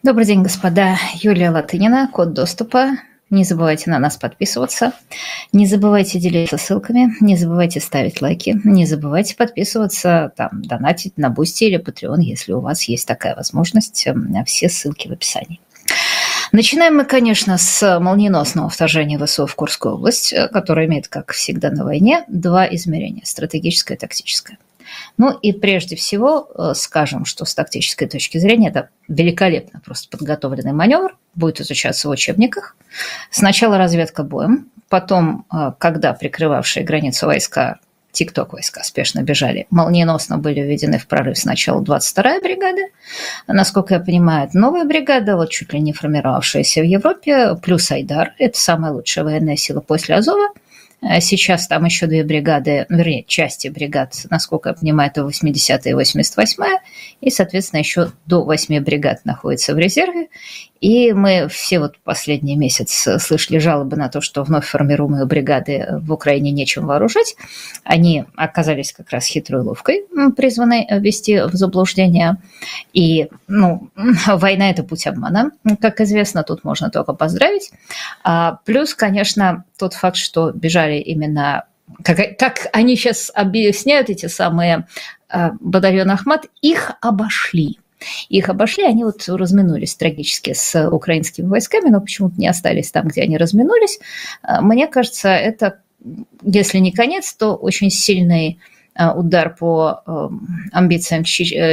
Добрый день, господа. Юлия Латынина, код доступа. Не забывайте на нас подписываться. Не забывайте делиться ссылками. Не забывайте ставить лайки. Не забывайте подписываться, донатить на Бусти или Patreon, если у вас есть такая возможность. Все ссылки в описании. Начинаем мы, конечно, с молниеносного вторжения ВСУ в Курскую область, которое имеет, как всегда на войне, два измерения – стратегическое и тактическое. Ну и прежде всего скажем, что с тактической точки зрения это великолепно просто подготовленный маневр, будет изучаться в учебниках. Сначала разведка боем, потом, когда прикрывавшие границу войска, ТикТок-войска спешно бежали, молниеносно были введены в прорыв сначала 22-я бригада, насколько я понимаю, это новая бригада, вот чуть ли не формировавшаяся в Европе, плюс Айдар, это самая лучшая военная сила после Азова. Сейчас там еще две бригады, вернее, части бригад, насколько я понимаю, это 80-я и 88-я, и, соответственно, еще до 8 бригад находятся в резерве. И мы все вот последний месяц слышали жалобы на то, что вновь формируемые бригады в Украине нечем вооружать. Они оказались как раз хитрой уловкой, призванной ввести в заблуждение. И, война – это путь обмана, как известно, тут можно только поздравить. Плюс, конечно, тот факт, что бежали именно, как они сейчас объясняют, эти самые батальоны Ахмат, их обошли. Они вот разминулись трагически с украинскими войсками, но почему-то не остались там, где они разминулись. Мне кажется, это, если не конец, то очень сильный удар по амбициям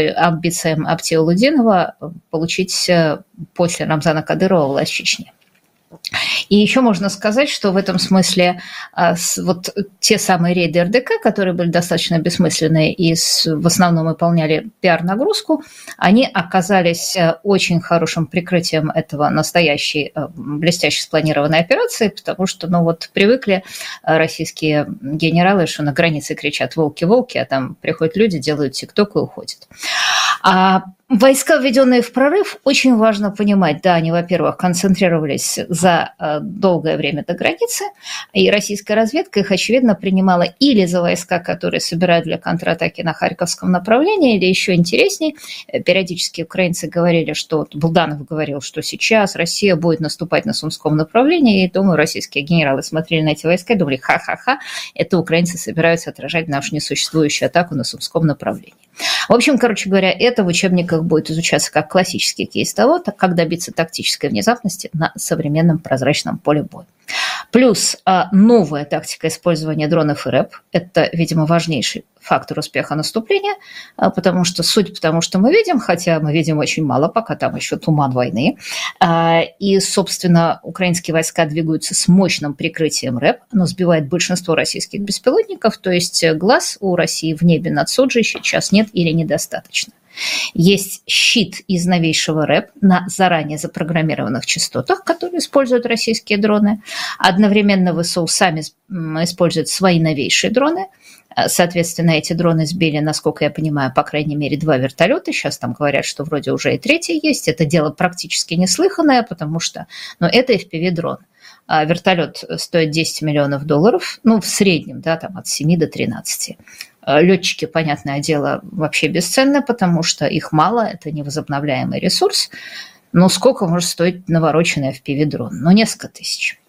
Абтиолудинова получить после Рамзана Кадырова власть в Чечне. И еще можно сказать, что в этом смысле вот те самые рейды РДК, которые были достаточно бессмысленные и в основном выполняли пиар-нагрузку, они оказались очень хорошим прикрытием этого настоящей блестяще спланированной операции, потому что, привыкли российские генералы, что на границе кричат «волки, волки», а там приходят люди, делают тикток и уходят. Войска, введенные в прорыв, очень важно понимать, да, они, во-первых, концентрировались за долгое время до границы, и российская разведка их, очевидно, принимала или за войска, которые собирают для контратаки на Харьковском направлении, или еще интересней, периодически украинцы говорили, что Булданов говорил, что сейчас Россия будет наступать на Сумском направлении, и, думаю, российские генералы смотрели на эти войска и думали, ха-ха-ха, это украинцы собираются отражать нашу несуществующую атаку на Сумском направлении. В общем, короче говоря, это в учебниках будет изучаться как классический кейс того, как добиться тактической внезапности на современном прозрачном поле боя. Плюс новая тактика использования дронов и РЭП – это, видимо, важнейший фактор успеха наступления, потому что, судя по тому, что мы видим, хотя мы видим очень мало, пока там еще туман войны, и, собственно, украинские войска двигаются с мощным прикрытием РЭП, оно сбивает большинство российских беспилотников, то есть глаз у России в небе над Суджей сейчас нет или недостаточно. Есть щит из новейшего РЭП на заранее запрограммированных частотах, которые используют российские дроны. Одновременно ВСУ сами используют свои новейшие дроны. Соответственно, эти дроны сбили, насколько я понимаю, по крайней мере, 2 вертолета. Сейчас там говорят, что вроде уже и 3-й есть. Это дело практически неслыханное, потому что это FPV-дрон. Вертолет стоит $10 миллионов, в среднем, да, там от 7 до 13. Летчики, понятное дело, вообще бесценны, потому что их мало, это невозобновляемый ресурс. Но сколько может стоить навороченный FPV-дрон? Несколько тысяч.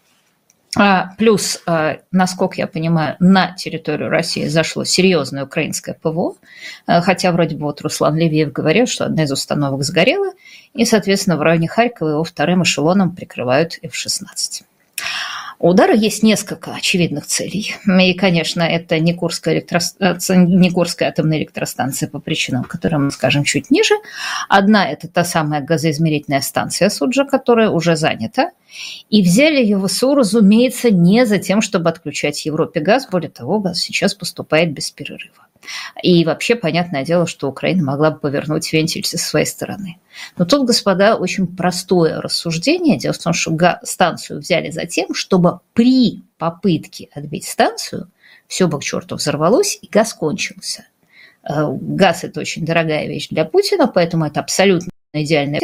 Плюс, насколько я понимаю, на территорию России зашло серьезное украинское ПВО, хотя вроде бы Руслан Левиев говорил, что одна из установок сгорела, и, соответственно, в районе Харькова его вторым эшелоном прикрывают F-16. У удара есть несколько очевидных целей. И, конечно, это не Курская атомная электростанция по причинам, которые мы скажем чуть ниже. Одна – это та самая газоизмерительная станция Суджа, которая уже занята. И взяли ее ВСУ, разумеется, не за тем, чтобы отключать Европе газ. Более того, газ сейчас поступает без перерыва. И вообще, понятное дело, что Украина могла бы повернуть вентиль со своей стороны. Но тут, господа, очень простое рассуждение. Дело в том, что станцию взяли за тем, чтобы при попытке отбить станцию все бы к черту взорвалось и газ кончился. Газ – это очень дорогая вещь для Путина, поэтому это абсолютно идеальная.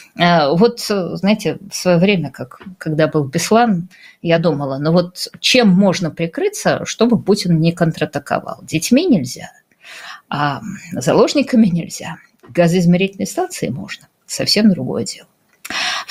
Знаете, в свое время, когда был Беслан, я думала, чем можно прикрыться, чтобы Путин не контратаковал? Детьми нельзя, а заложниками нельзя. Газоизмерительной станции можно. Совсем другое дело.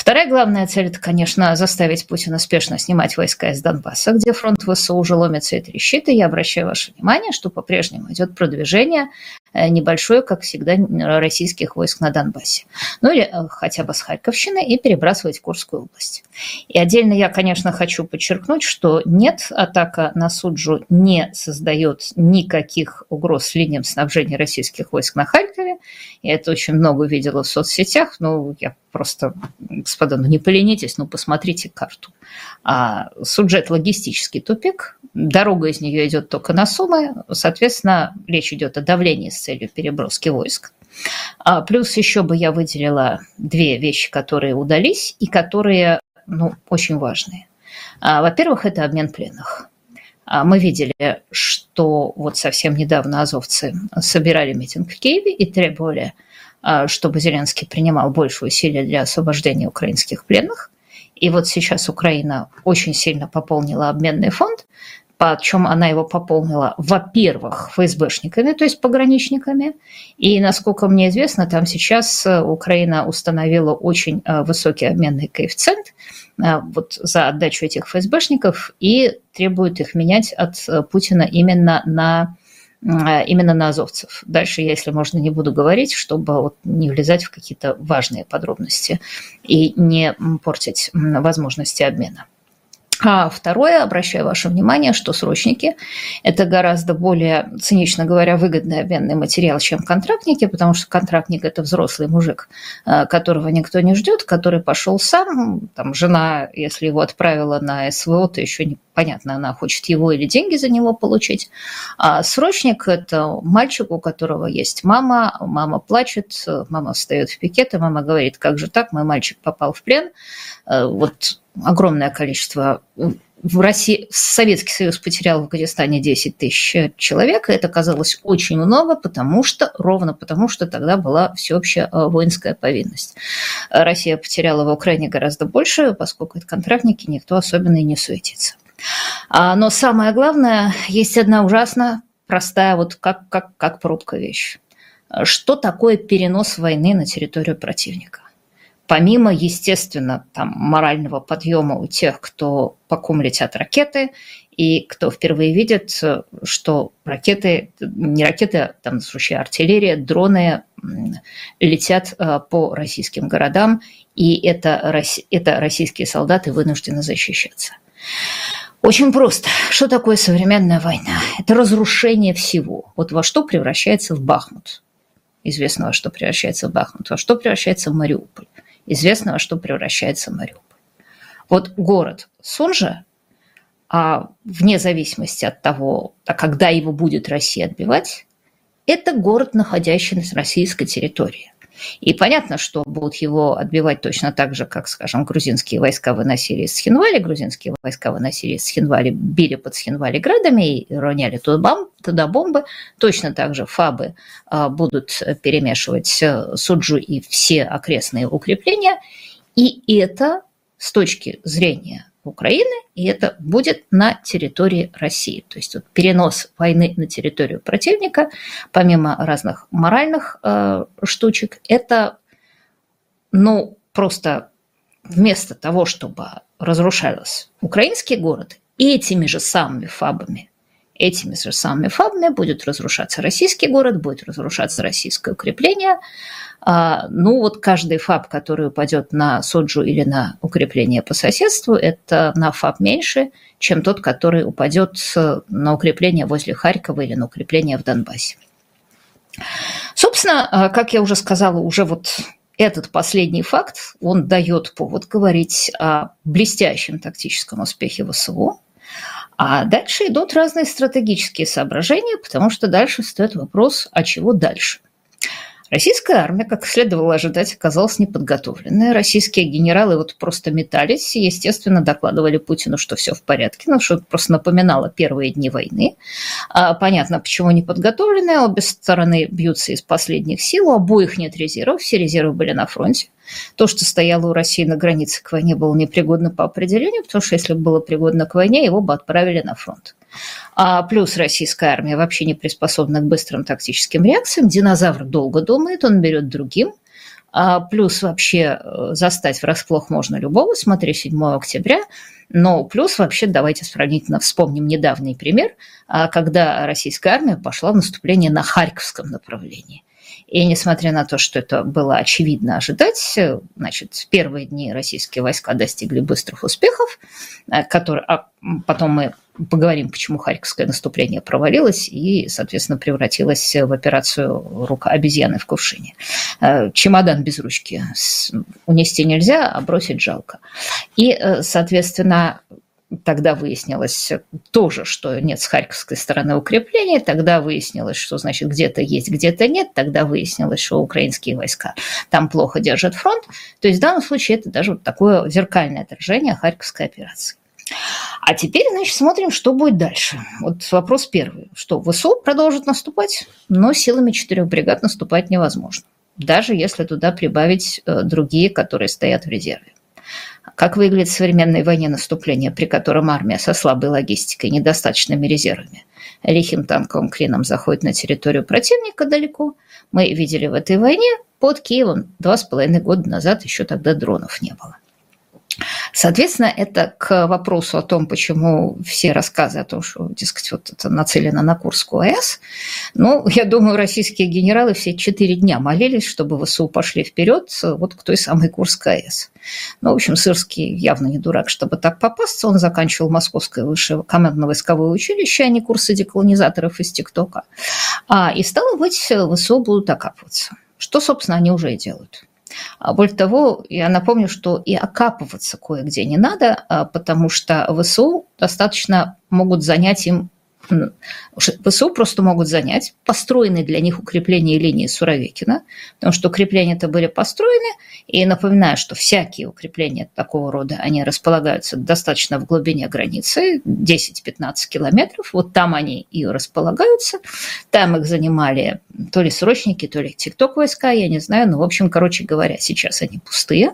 Вторая главная цель – это, конечно, заставить Путина спешно снимать войска из Донбасса, где фронт ВСУ уже ломится и трещит. И я обращаю ваше внимание, что по-прежнему идет продвижение небольшое, как всегда, российских войск на Донбассе. Ну или хотя бы с Харьковщины и перебрасывать в Курскую область. И отдельно я, конечно, хочу подчеркнуть, что нет, атака на Суджу не создает никаких угроз линиям снабжения российских войск на Харькове. Я это очень много увидела в соцсетях. Ну, я просто, господа, не поленитесь, посмотрите карту. Суджа – это логистический тупик. Дорога из нее идет только на Сумы. Соответственно, речь идет о давлении с целью переброски войск. Плюс еще бы я выделила две вещи, которые удались и которые, очень важные. Во-первых, это обмен пленных. Мы видели, что вот совсем недавно азовцы собирали митинг в Киеве и требовали, чтобы Зеленский принимал больше усилий для освобождения украинских пленных. И вот сейчас Украина очень сильно пополнила обменный фонд, причем она его пополнила, во-первых, ФСБшниками, то есть пограничниками. И, насколько мне известно, там сейчас Украина установила очень высокий обменный коэффициент вот за отдачу этих ФСБшников и требует их менять от Путина именно на азовцев. Дальше я, если можно, не буду говорить, чтобы не влезать в какие-то важные подробности и не портить возможности обмена. А второе, обращаю ваше внимание, что срочники – это гораздо более, цинично говоря, выгодный обменный материал, чем контрактники, потому что контрактник – это взрослый мужик, которого никто не ждет, который пошел сам. Там жена, если его отправила на СВО, то еще непонятно, она хочет его или деньги за него получить. А срочник – это мальчик, у которого есть мама плачет, мама встает в пикет, и мама говорит: как же так, мой мальчик попал в плен. Вот огромное количество. В России Советский Союз потерял в Афганистане 10 тысяч человек, и это казалось очень много, ровно потому что тогда была всеобщая воинская повинность. Россия потеряла в Украине гораздо больше, поскольку это контрактники, никто особенно и не суетится. Но самое главное, есть одна ужасно простая, как пробка вещь. Что такое перенос войны на территорию противника? Помимо, естественно, морального подъема у тех, кто по ком летят ракеты, и кто впервые видит, что ракеты, не ракеты, в случае артиллерия, дроны летят по российским городам, и это российские солдаты вынуждены защищаться. Очень просто. Что такое современная война? Это разрушение всего. Вот во что превращается в Бахмут. Известно, во что превращается Бахмут. Во что превращается Мариуполь. Известно, во что превращается Мариуполь. Вот город Суджа, вне зависимости от того, когда его будет Россия отбивать, это город, находящийся на российской территории. И понятно, что будут его отбивать точно так же, как, скажем, грузинские войска выносили из Схинвали. Грузинские войска выносили из Схинвали, били под Схинвали градами и роняли туда бомбы. Точно так же фабы будут перемешивать Суджу и все окрестные укрепления. И это с точки зрения Украины, и это будет на территории России. То есть перенос войны на территорию противника, помимо разных моральных штучек, это просто вместо того, чтобы разрушался украинский город, этими же самыми фабами будет разрушаться российский город, будет разрушаться российское укрепление. Каждый фаб, который упадет на Суджу или на укрепление по соседству, это на фаб меньше, чем тот, который упадет на укрепление возле Харькова или на укрепление в Донбассе. Собственно, как я уже сказала, этот последний факт, он дает повод говорить о блестящем тактическом успехе ВСУ. А дальше идут разные стратегические соображения, потому что дальше встает вопрос, а чего дальше? Российская армия, как следовало ожидать, оказалась неподготовленной. Российские генералы просто метались и, естественно, докладывали Путину, что все в порядке, что это просто напоминало первые дни войны. Понятно, почему неподготовленные. Обе стороны бьются из последних сил, у обоих нет резервов, все резервы были на фронте. То, что стояло у России на границе к войне, было непригодно по определению, потому что если бы было пригодно к войне, его бы отправили на фронт. Плюс российская армия вообще не приспособлена к быстрым тактическим реакциям. Динозавр долго думает, он берет другим. плюс вообще застать врасплох можно любого, смотри 7 октября, но плюс вообще давайте сравнительно вспомним недавний пример, когда российская армия пошла в наступление на Харьковском направлении. И несмотря на то, что это было очевидно ожидать, значит, в первые дни российские войска достигли быстрых успехов, а потом мы поговорим, почему Харьковское наступление провалилось и, соответственно, превратилось в операцию «Рука обезьяны в кувшине». Чемодан без ручки унести нельзя, а бросить жалко. И, соответственно, тогда выяснилось тоже, что нет с харьковской стороны укреплений, тогда выяснилось, что, значит, где-то есть, где-то нет, тогда выяснилось, что украинские войска там плохо держат фронт. То есть в данном случае это даже вот такое зеркальное отражение Харьковской операции. А теперь, значит, смотрим, что будет дальше. Вот вопрос первый. Что, ВСУ продолжит наступать, но силами 4 бригад наступать невозможно, даже если туда прибавить другие, которые стоят в резерве. Как выглядит в современной войне наступление, при котором армия со слабой логистикой и недостаточными резервами лихим танковым клином заходит на территорию противника далеко? Мы видели в этой войне под Киевом 2,5 года назад, еще тогда дронов не было. Соответственно, это к вопросу о том, почему все рассказы о том, что, дескать, вот это нацелено на Курскую АЭС. Ну, я думаю, российские генералы все 4 дня молились, чтобы ВСУ пошли вперед вот к той самой Курской АЭС. Ну, в общем, Сырский явно не дурак, чтобы так попасться. Он заканчивал Московское высшее командно-войсковое училище, а не курсы деколонизаторов из ТикТока. И стало быть, ВСУ будут окапываться. Что, собственно, они уже и делают. Более того, я напомню, что и окапываться кое-где не надо, потому что ВСУ достаточно могут занять им, ВСУ просто могут занять построенные для них укрепления линии Суровикина, потому что укрепления-то были построены, и напоминаю, что всякие укрепления такого рода, они располагаются достаточно в глубине границы, 10-15 километров, вот там они и располагаются, там их занимали то ли срочники, то ли тикток-войска, я не знаю, но, в общем, короче говоря, сейчас они пустые.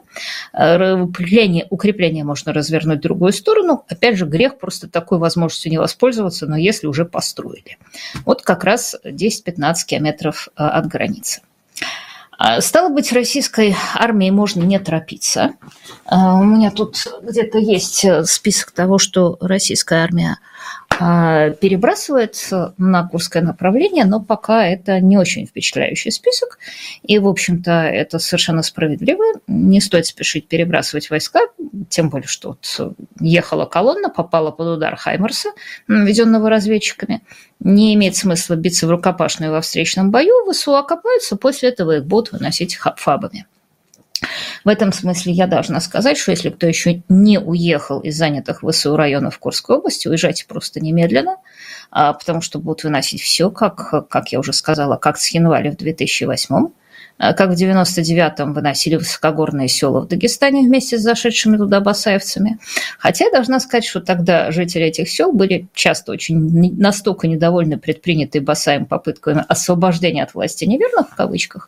Укрепления можно развернуть в другую сторону, опять же, грех просто такой возможностью не воспользоваться, но если уже построили. Вот как раз 10-15 километров от границы. Стало быть, российской армии можно не торопиться. У меня тут где-то есть список того, что российская армия перебрасывает на Курское направление, но пока это не очень впечатляющий список. И, в общем-то, это совершенно справедливо. Не стоит спешить перебрасывать войска, тем более, что вот ехала колонна, попала под удар Хаймарса, наведенного разведчиками. Не имеет смысла биться в рукопашную во встречном бою, ВСУ окопаются, после этого их будут выносить фабами. В этом смысле я должна сказать, что если кто еще не уехал из занятых ВСУ районов Курской области, уезжайте просто немедленно, потому что будут выносить все, как я уже сказала, как с января в 2008-м, как в 99-м выносили высокогорные села в Дагестане вместе с зашедшими туда басаевцами. Хотя я должна сказать, что тогда жители этих сел были часто очень настолько недовольны предпринятой Басаем попыткой освобождения от власти неверных, в кавычках,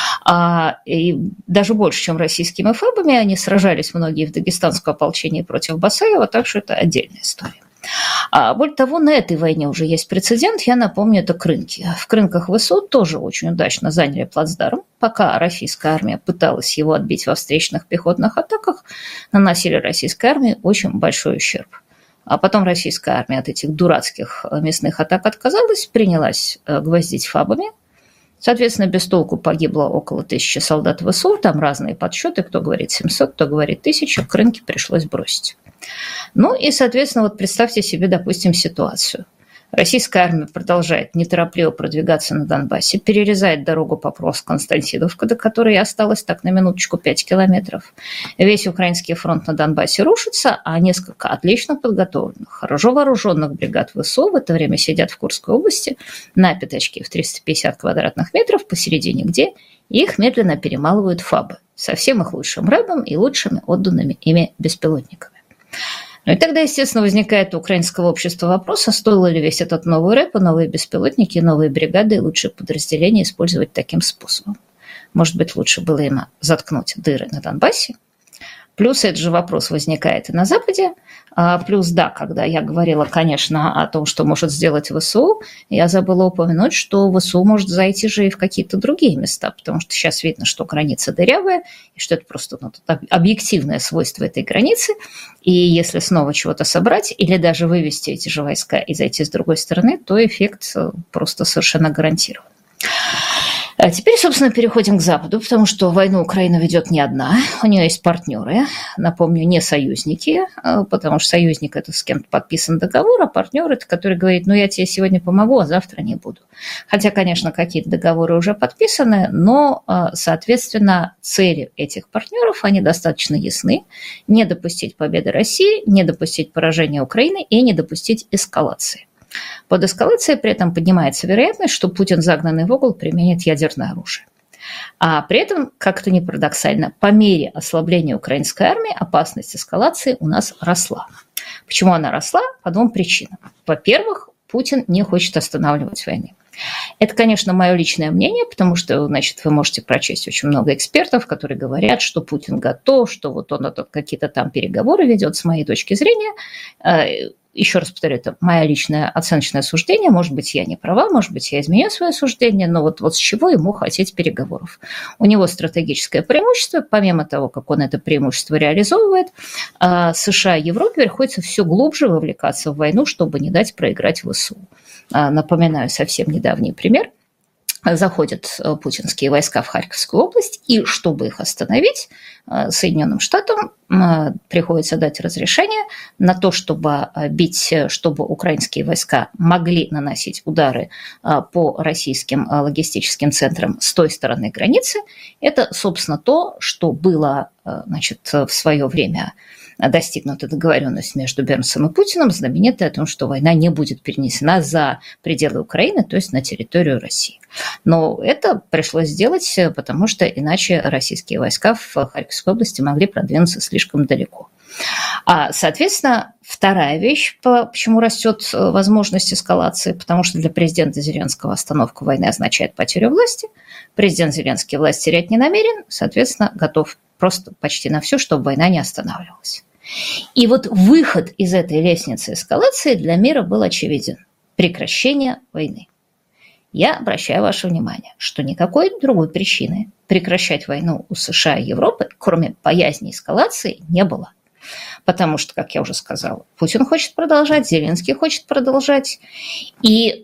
и даже больше, чем российскими фабами, они сражались многие в дагестанском ополчении против Басаева, так что это отдельная история. Более того, на этой войне уже есть прецедент, я напомню, это Крынки. В Крынках ВСУ тоже очень удачно заняли плацдарм. Пока российская армия пыталась его отбить во встречных пехотных атаках, наносили российской армии очень большой ущерб. А потом российская армия от этих дурацких мясных атак отказалась, принялась гвоздить фабами. Соответственно, без толку погибло около 1000 солдат ВСУ, там разные подсчеты, кто говорит 700, кто говорит 1000, Крынки пришлось бросить. Ну и, соответственно, вот представьте себе, допустим, ситуацию. Российская армия продолжает неторопливо продвигаться на Донбассе, перерезает дорогу Покровск-Константиновка, до которой осталось так на минуточку 5 километров. Весь украинский фронт на Донбассе рушится, а несколько отлично подготовленных, хорошо вооруженных бригад ВСУ в это время сидят в Курской области на пятачке в 350 квадратных метров, посередине где их медленно перемалывают фабы со всем их лучшим рэбом и лучшими отданными ими беспилотниками. Ну и тогда, естественно, возникает у украинского общества вопрос, а стоило ли весь этот новый рэп, новые беспилотники, новые бригады и лучшие подразделения использовать таким способом? Может быть, лучше было им заткнуть дыры на Донбассе, Плюс этот же вопрос возникает и на Западе. Плюс, да, когда я говорила, конечно, о том, что может сделать ВСУ, я забыла упомянуть, что ВСУ может зайти же и в какие-то другие места, потому что сейчас видно, что граница дырявая, и что это просто объективное свойство этой границы. И если снова чего-то собрать или даже вывести эти же войска и зайти с другой стороны, то эффект просто совершенно гарантирован. А теперь, собственно, переходим к Западу, потому что войну Украина ведет не одна, у нее есть партнеры, напомню, не союзники, потому что союзник – это с кем-то подписан договор, а партнер – это который говорит, ну, я тебе сегодня помогу, а завтра не буду. Хотя, конечно, какие-то договоры уже подписаны, но, соответственно, цели этих партнеров, они достаточно ясны. Не допустить победы России, не допустить поражения Украины и не допустить эскалации. Под эскалацией при этом поднимается вероятность, что Путин, загнанный в угол, применит ядерное оружие. А при этом, как-то не парадоксально, по мере ослабления украинской армии опасность эскалации у нас росла. Почему она росла? По двум причинам. Во-первых, Путин не хочет останавливать войны. Это, конечно, мое личное мнение, потому что, значит, вы можете прочесть очень много экспертов, которые говорят, что Путин готов, что вот он какие-то там переговоры ведет. С моей точки зрения, еще раз повторю, это мое личное оценочное суждение. Может быть, я не права, может быть, я изменю свое суждение, но вот с чего ему хотеть переговоров? У него стратегическое преимущество. Помимо того, как он это преимущество реализовывает, США и Европе приходится все глубже вовлекаться в войну, чтобы не дать проиграть ВСУ. Напоминаю совсем недавний пример. Заходят путинские войска в Харьковскую область, и чтобы их остановить, Соединенным Штатам приходится дать разрешение на то, чтобы бить, чтобы украинские войска могли наносить удары по российским логистическим центрам с той стороны границы. Это, собственно, то, что было, значит, в свое время достигнута договоренность между Бернсом и Путиным, знаменитая о том, что война не будет перенесена за пределы Украины, то есть на территорию России. Но это пришлось сделать, потому что иначе российские войска в Харьковской области могли продвинуться слишком далеко. Соответственно, вторая вещь, почему растет возможность эскалации, потому что для президента Зеленского остановка войны означает потерю власти. Президент Зеленский власть терять не намерен, соответственно, готов просто почти на все, чтобы война не останавливалась. И вот выход из этой лестницы эскалации для мира был очевиден – прекращение войны. Я обращаю ваше внимание, что никакой другой причины прекращать войну у США и Европы, кроме боязни эскалации, не было. Потому что, как я уже сказала, Путин хочет продолжать, Зеленский хочет продолжать. И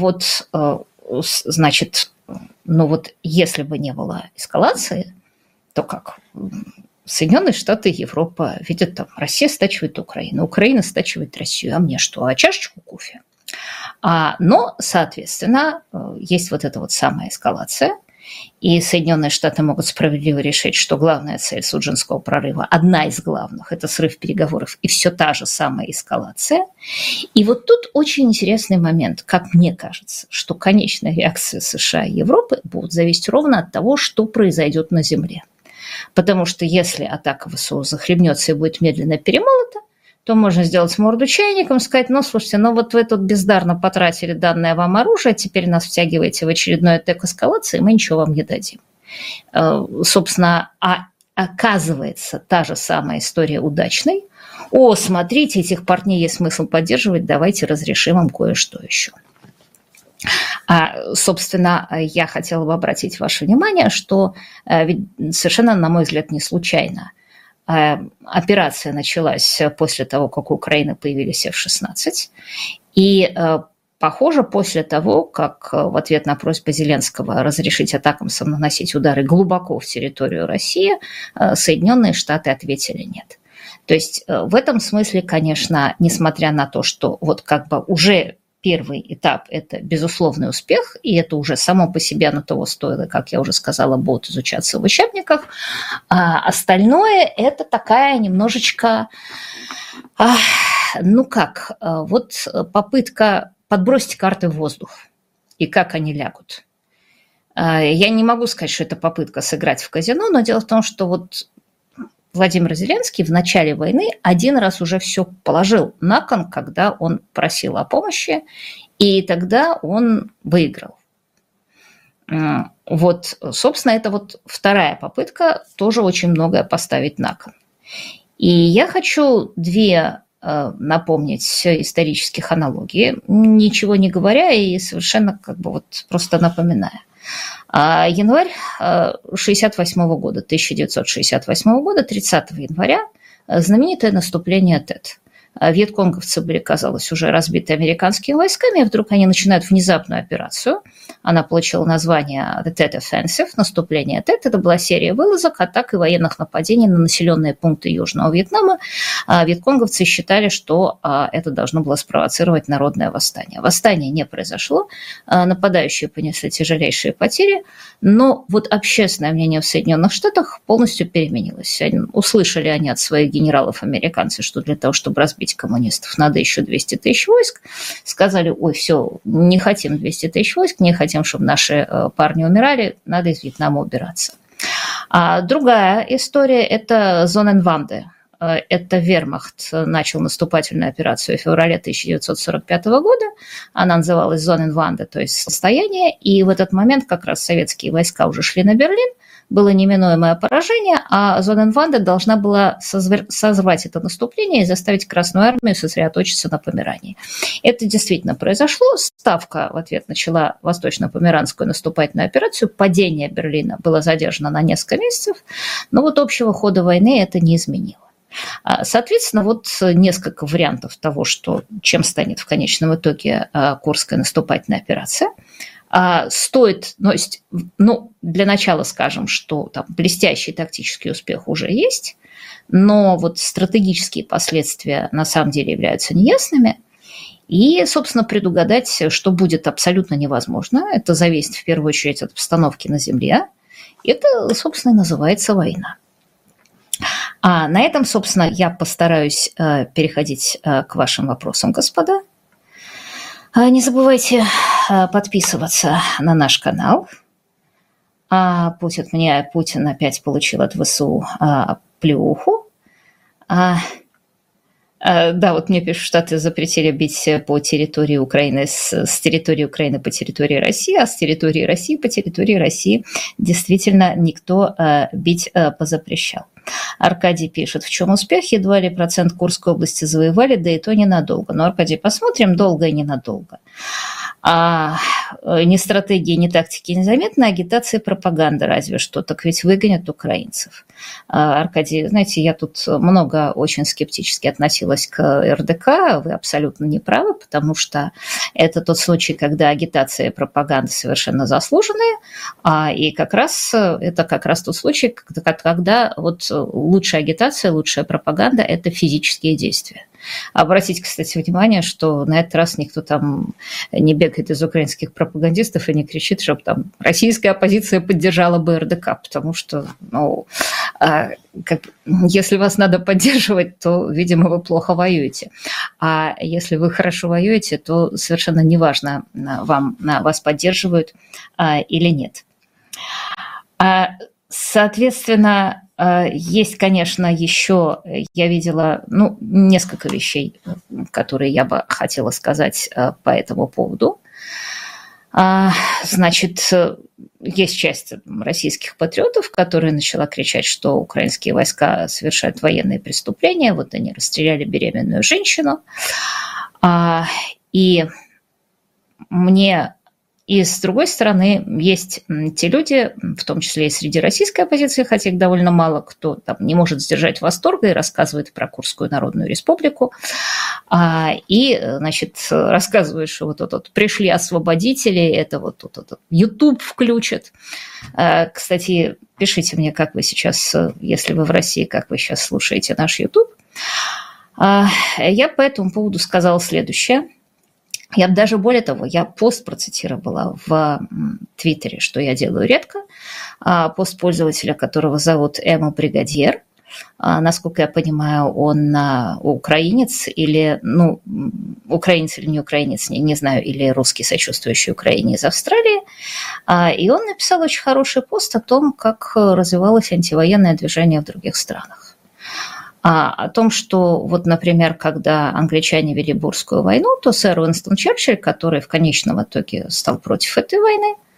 значит, если бы не было эскалации, то как? Соединенные Штаты и Европа видят, там, Россия стачивает Украину, Украина стачивает Россию, а мне что, а чашечку кофе? Но, соответственно, есть вот эта вот самая эскалация, и Соединенные Штаты могут справедливо решить, что главная цель Суджинского прорыва, одна из главных, это срыв переговоров и все та же самая эскалация. И вот тут очень интересный момент, как мне кажется, что конечная реакция США и Европы будет зависеть ровно от того, что произойдет на земле. Потому что если атака ВСУ захлебнется и будет медленно перемолота, то можно сделать морду чайником, сказать, ну, слушайте, вот вы тут бездарно потратили данное вам оружие, теперь нас втягиваете в очередной этап эскалации, мы ничего вам не дадим. Собственно, оказывается, та же самая история удачной. Смотрите, этих парней есть смысл поддерживать, давайте разрешим им кое-что еще. Собственно, я хотела бы обратить ваше внимание, что ведь совершенно, на мой взгляд, не случайно операция началась после того, как у Украины появились F-16, и, похоже, после того, как в ответ на просьбу Зеленского разрешить атакамсам наносить удары глубоко в территорию России, Соединенные Штаты ответили нет. То есть в этом смысле, конечно, несмотря на то, что уже первый этап – это безусловный успех, и это уже само по себе оно того стоило, как я уже сказала, будут изучаться в учебниках. Остальное – это такая немножечко, попытка подбросить карты в воздух и как они лягут. Я не могу сказать, что это попытка сыграть в казино, но дело в том, что Владимир Зеленский в начале войны один раз уже все положил на кон, когда он просил о помощи, и тогда он выиграл. Собственно, это вторая попытка тоже очень многое поставить на кон. И я хочу две напомнить исторических аналогии, ничего не говоря и совершенно как бы вот просто напоминая. Январь 1968 года, 30 января, знаменитое наступление ТЭТ. Вьетконговцы были, казалось, уже разбиты американскими войсками, и вдруг они начинают внезапную операцию. Она получила название The Tet Offensive, наступление ТЭТ. Это была серия вылазок, атак и военных нападений на населенные пункты Южного Вьетнама. Вьетконговцы считали, что это должно было спровоцировать народное восстание. Восстание не произошло, нападающие понесли тяжелейшие потери, но вот общественное мнение в Соединенных Штатах полностью переменилось. Услышали они от своих генералов-американцев, что для того, чтобы разбить коммунистов, надо еще 200 тысяч войск. Сказали: ой, все, не хотим 200 тысяч войск, не хотим, чтобы наши парни умирали, надо из Вьетнама убираться. Другая история – это Зоненванде. Это вермахт начал наступательную операцию в феврале 1945 года. Она называлась Зоненванде, то есть состояние. И в этот момент как раз советские войска уже шли на Берлин. Было неминуемое поражение, а Зоненванде должна была сорвать это наступление и заставить Красную армию сосредоточиться на Померании. Это действительно произошло. Ставка в ответ начала восточно-померанскую наступательную операцию. Падение Берлина было задержано на несколько месяцев, но вот общего хода войны это не изменило. Соответственно, вот несколько вариантов того, чем станет в конечном итоге Курская наступательная операция. Стоит, для начала скажем, что там блестящий тактический успех уже есть, но вот стратегические последствия на самом деле являются неясными. И, собственно, предугадать, что будет, абсолютно невозможно. Это зависит в первую очередь от обстановки на земле. Это, собственно, и называется война. А на этом, собственно, я постараюсь переходить к вашим вопросам, господа. Не забывайте подписываться на наш канал. Путин опять получил от ВСУ плюху. Да, вот мне пишут, Штаты запретили бить по территории Украины, с территории Украины по территории России, а с территории России по территории России действительно никто бить позапрещал. Аркадий пишет: в чем успех? Едва ли процент Курской области завоевали, да и то ненадолго. Но, Аркадий, посмотрим, долго и ненадолго. Ни стратегии, ни тактики незаметны, агитация и пропаганда разве что. Так ведь выгонят украинцев. Аркадий, знаете, я тут много очень скептически относилась к РДК. Вы абсолютно не правы, потому что это тот случай, когда агитация и пропаганда совершенно заслуженные, и это как раз тот случай, когда вот лучшая агитация, лучшая пропаганда – это физические действия. Обратите, кстати, внимание, что на этот раз никто там не бегает из украинских пропагандистов и не кричит, чтобы там российская оппозиция поддержала бы РДК, потому что, если вас надо поддерживать, то, видимо, вы плохо воюете. А если вы хорошо воюете, то совершенно неважно, вас поддерживают или нет. Соответственно, есть, конечно, еще, я видела несколько вещей, которые я бы хотела сказать по этому поводу. Значит, есть часть российских патриотов, которая начала кричать, что украинские войска совершают военные преступления. Вот они расстреляли беременную женщину. И с другой стороны, есть те люди, в том числе и среди российской оппозиции, хотя их довольно мало, кто там не может сдержать восторга и рассказывает про Курскую Народную Республику. Рассказывает, что вот пришли освободители, это вот тут YouTube включат. Кстати, пишите мне, как вы сейчас, если вы в России, как вы сейчас слушаете наш YouTube. Я по этому поводу сказала следующее. Я даже более того, я пост процитировала в Твиттере, что я делаю редко. Пост пользователя, которого зовут Эмо Бригадьер. Насколько я понимаю, он украинец или не украинец, не знаю, или русский, сочувствующий Украине из Австралии. И он написал очень хороший пост о том, как развивалось антивоенное движение в других странах. О том, что, вот, например, когда англичане вели Бурскую войну, то сэр Уинстон Черчилль, который в конечном итоге стал против этой войны,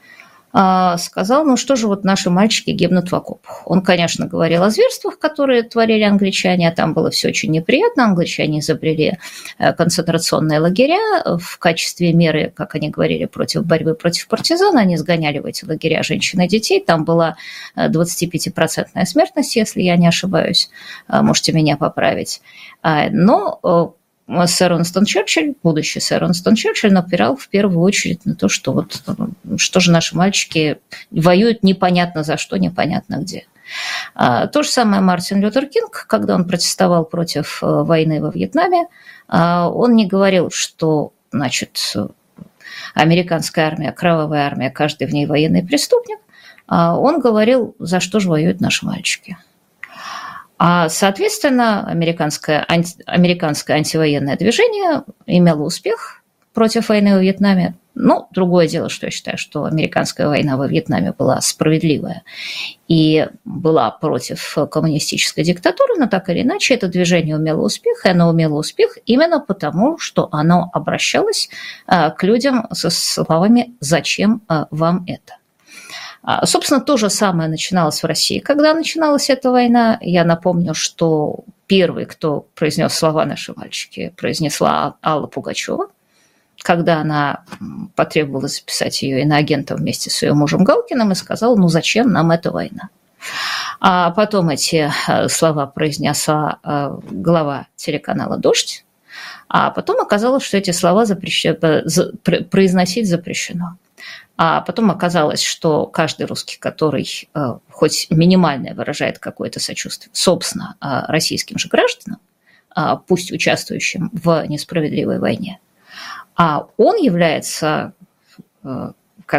сказал, ну что же вот наши мальчики гибнут в окопах. Он, конечно, говорил о зверствах, которые творили англичане, а там было все очень неприятно. Англичане изобрели концентрационные лагеря в качестве меры, как они говорили, против борьбы против партизан. Они сгоняли в эти лагеря женщин и детей. Там была 25% смертность, если я не ошибаюсь. Можете меня поправить. Но сэр Уинстон Черчилль, будущий сэр Уинстон Черчилль, напирал в первую очередь на то, что вот что же наши мальчики воюют непонятно за что, непонятно где. То же самое Мартин Лютер Кинг, когда он протестовал против войны во Вьетнаме, он не говорил, что, значит, американская армия, кровавая армия, каждый в ней военный преступник, он говорил, за что же воюют наши мальчики. Соответственно, американское антивоенное движение имело успех против войны во Вьетнаме. Но другое дело, что я считаю, что американская война во Вьетнаме была справедливая и была против коммунистической диктатуры, но так или иначе это движение умело успех, и оно умело успех именно потому, что оно обращалось к людям со словами «Зачем вам это?». Собственно, то же самое начиналось в России. Когда начиналась эта война, я напомню, что первый, кто произнес слова «наши мальчики», произнесла Алла Пугачева, когда она потребовала записать ее иноагентом вместе с ее мужем Галкиным и сказала, ну зачем нам эта война? А потом эти слова произнесла глава телеканала «Дождь», а потом оказалось, что эти слова произносить запрещено. А потом оказалось, что каждый русский, который хоть минимально выражает какое-то сочувствие, собственно, российским же гражданам, пусть участвующим в несправедливой войне, он является, он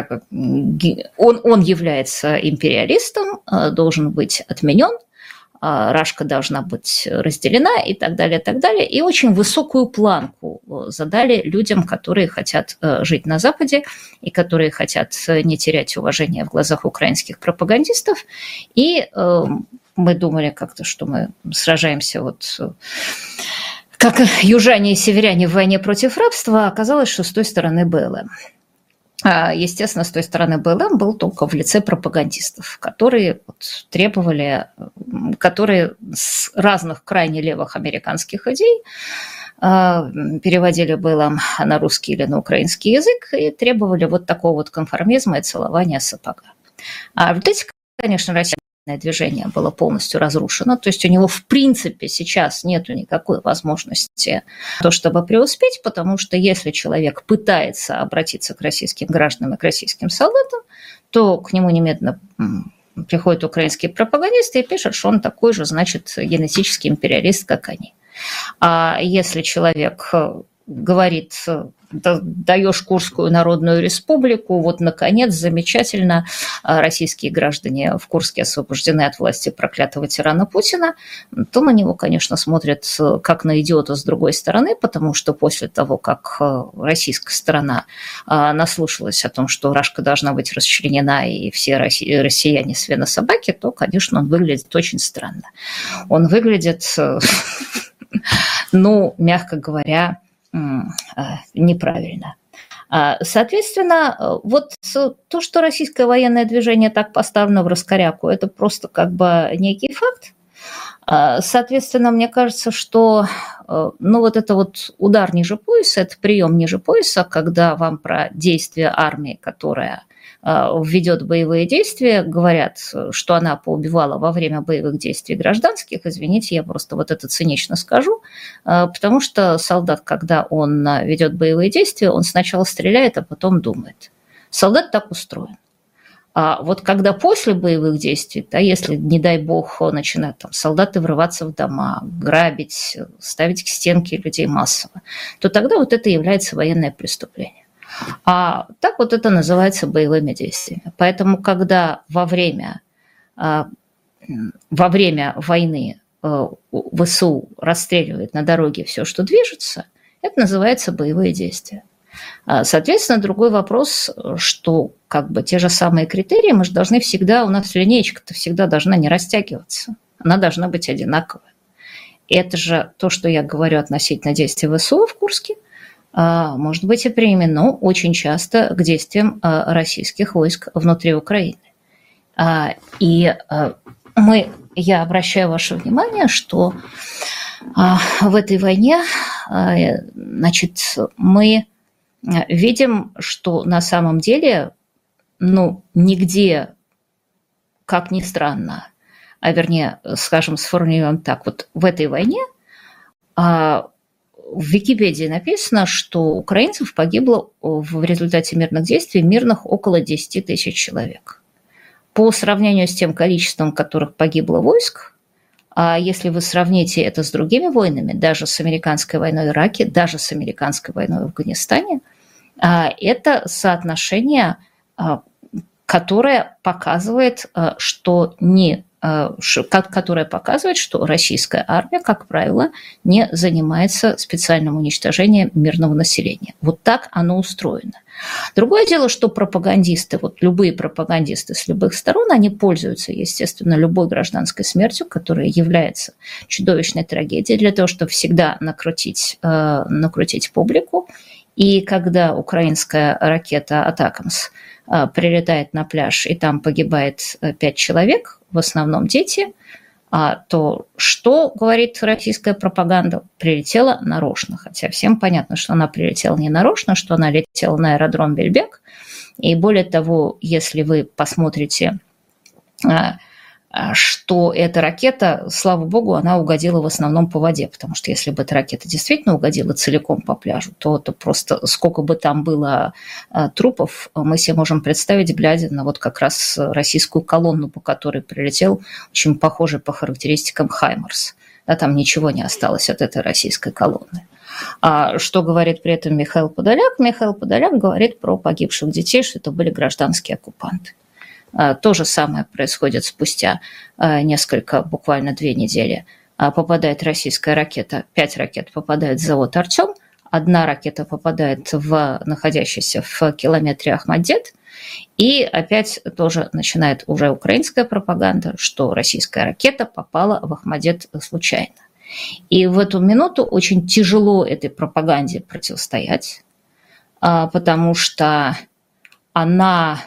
является империалистом, должен быть отменен, Рашка должна быть разделена и так далее, и так далее. И очень высокую планку задали людям, которые хотят жить на Западе и которые хотят не терять уважение в глазах украинских пропагандистов. И мы думали как-то, что мы сражаемся вот как южане и северяне в войне против рабства, а оказалось, что с той стороны БЛМ. Естественно, с той стороны БЛМ был только в лице пропагандистов, которые требовали, которые с разных крайне левых американских идей переводили БЛМ на русский или на украинский язык и требовали вот такого вот конформизма и целования сапога. А в результате, конечно, Россия движение было полностью разрушено, то есть у него в принципе сейчас нет никакой возможности на то, чтобы преуспеть, потому что если человек пытается обратиться к российским гражданам и к российским солдатам, то к нему немедленно приходят украинские пропагандисты и пишут, что он такой же, значит, генетический империалист, как они. А если человек говорит, даешь Курскую Народную Республику, вот, наконец, замечательно, российские граждане в Курске освобождены от власти проклятого тирана Путина, то на него, конечно, смотрят как на идиота с другой стороны, потому что после того, как российская сторона наслушалась о том, что Рашка должна быть расчленена и все россияне свинособаки, то, конечно, он выглядит очень странно. Он выглядит, ну, мягко говоря, неправильно. Соответственно, вот то, что российское военное движение так поставлено в раскоряку, это просто как бы некий факт. Соответственно, мне кажется, что ну, вот это вот удар ниже пояса, это прием ниже пояса, когда вам про действия армии, которая введет боевые действия, говорят, что она поубивала во время боевых действий гражданских. Извините, я просто вот это цинично скажу, потому что солдат, когда он ведет боевые действия, он сначала стреляет, а потом думает. Солдат так устроен. А вот когда после боевых действий, да, если, не дай бог, начинают там солдаты врываться в дома, грабить, ставить к стенке людей массово, то тогда вот это является военное преступление. А так вот это называется боевыми действиями. Поэтому, когда во время войны ВСУ расстреливает на дороге все, что движется, это называется боевые действия. Соответственно, другой вопрос, что как бы те же самые критерии мы же должны всегда, у нас линеечка-то всегда должна не растягиваться, она должна быть одинаковая. И это же то, что я говорю относительно действий ВСУ в Курске, может быть и применено очень часто к действиям российских войск внутри Украины. И я обращаю ваше внимание, что в этой войне, значит, мы видим, что на самом деле, нигде, как ни странно, вернее, скажем, сформулируем так, вот в этой войне в Википедии написано, что украинцев погибло в результате мирных действий мирных около 10 тысяч человек. По сравнению с тем количеством, которых погибло войск, если вы сравните это с другими войнами, даже с американской войной в Ираке, даже с американской войной в Афганистане, это соотношение, которое показывает, что российская армия, как правило, не занимается специальным уничтожением мирного населения. Вот так оно устроено. Другое дело, что пропагандисты, любые пропагандисты с любых сторон, они пользуются, естественно, любой гражданской смертью, которая является чудовищной трагедией, для того, чтобы всегда накрутить публику. И когда украинская ракета «Атакамс» прилетает на пляж, и там погибает 5 человек, в основном дети, то что говорит российская пропаганда? Прилетела нарочно. Хотя всем понятно, что она прилетела не нарочно, что она летела на аэродром Бельбек. И более того, если вы посмотрите, что эта ракета, слава богу, она угодила в основном по воде, потому что если бы эта ракета действительно угодила целиком по пляжу, то это просто сколько бы там было трупов, мы себе можем представить, глядя на как раз российскую колонну, по которой прилетел, очень похожий по характеристикам «Хаймарс». Да, там ничего не осталось от этой российской колонны. А что говорит при этом Михаил Подоляк? Михаил Подоляк говорит про погибших детей, что это были гражданские оккупанты. То же самое происходит спустя буквально 2 недели. Попадает российская ракета, 5 ракет попадает в завод «Артем», 1 ракета попадает в находящийся в километре Ахмаддет, и опять тоже начинает уже украинская пропаганда, что российская ракета попала в Ахмаддет случайно. И в эту минуту очень тяжело этой пропаганде противостоять, потому что она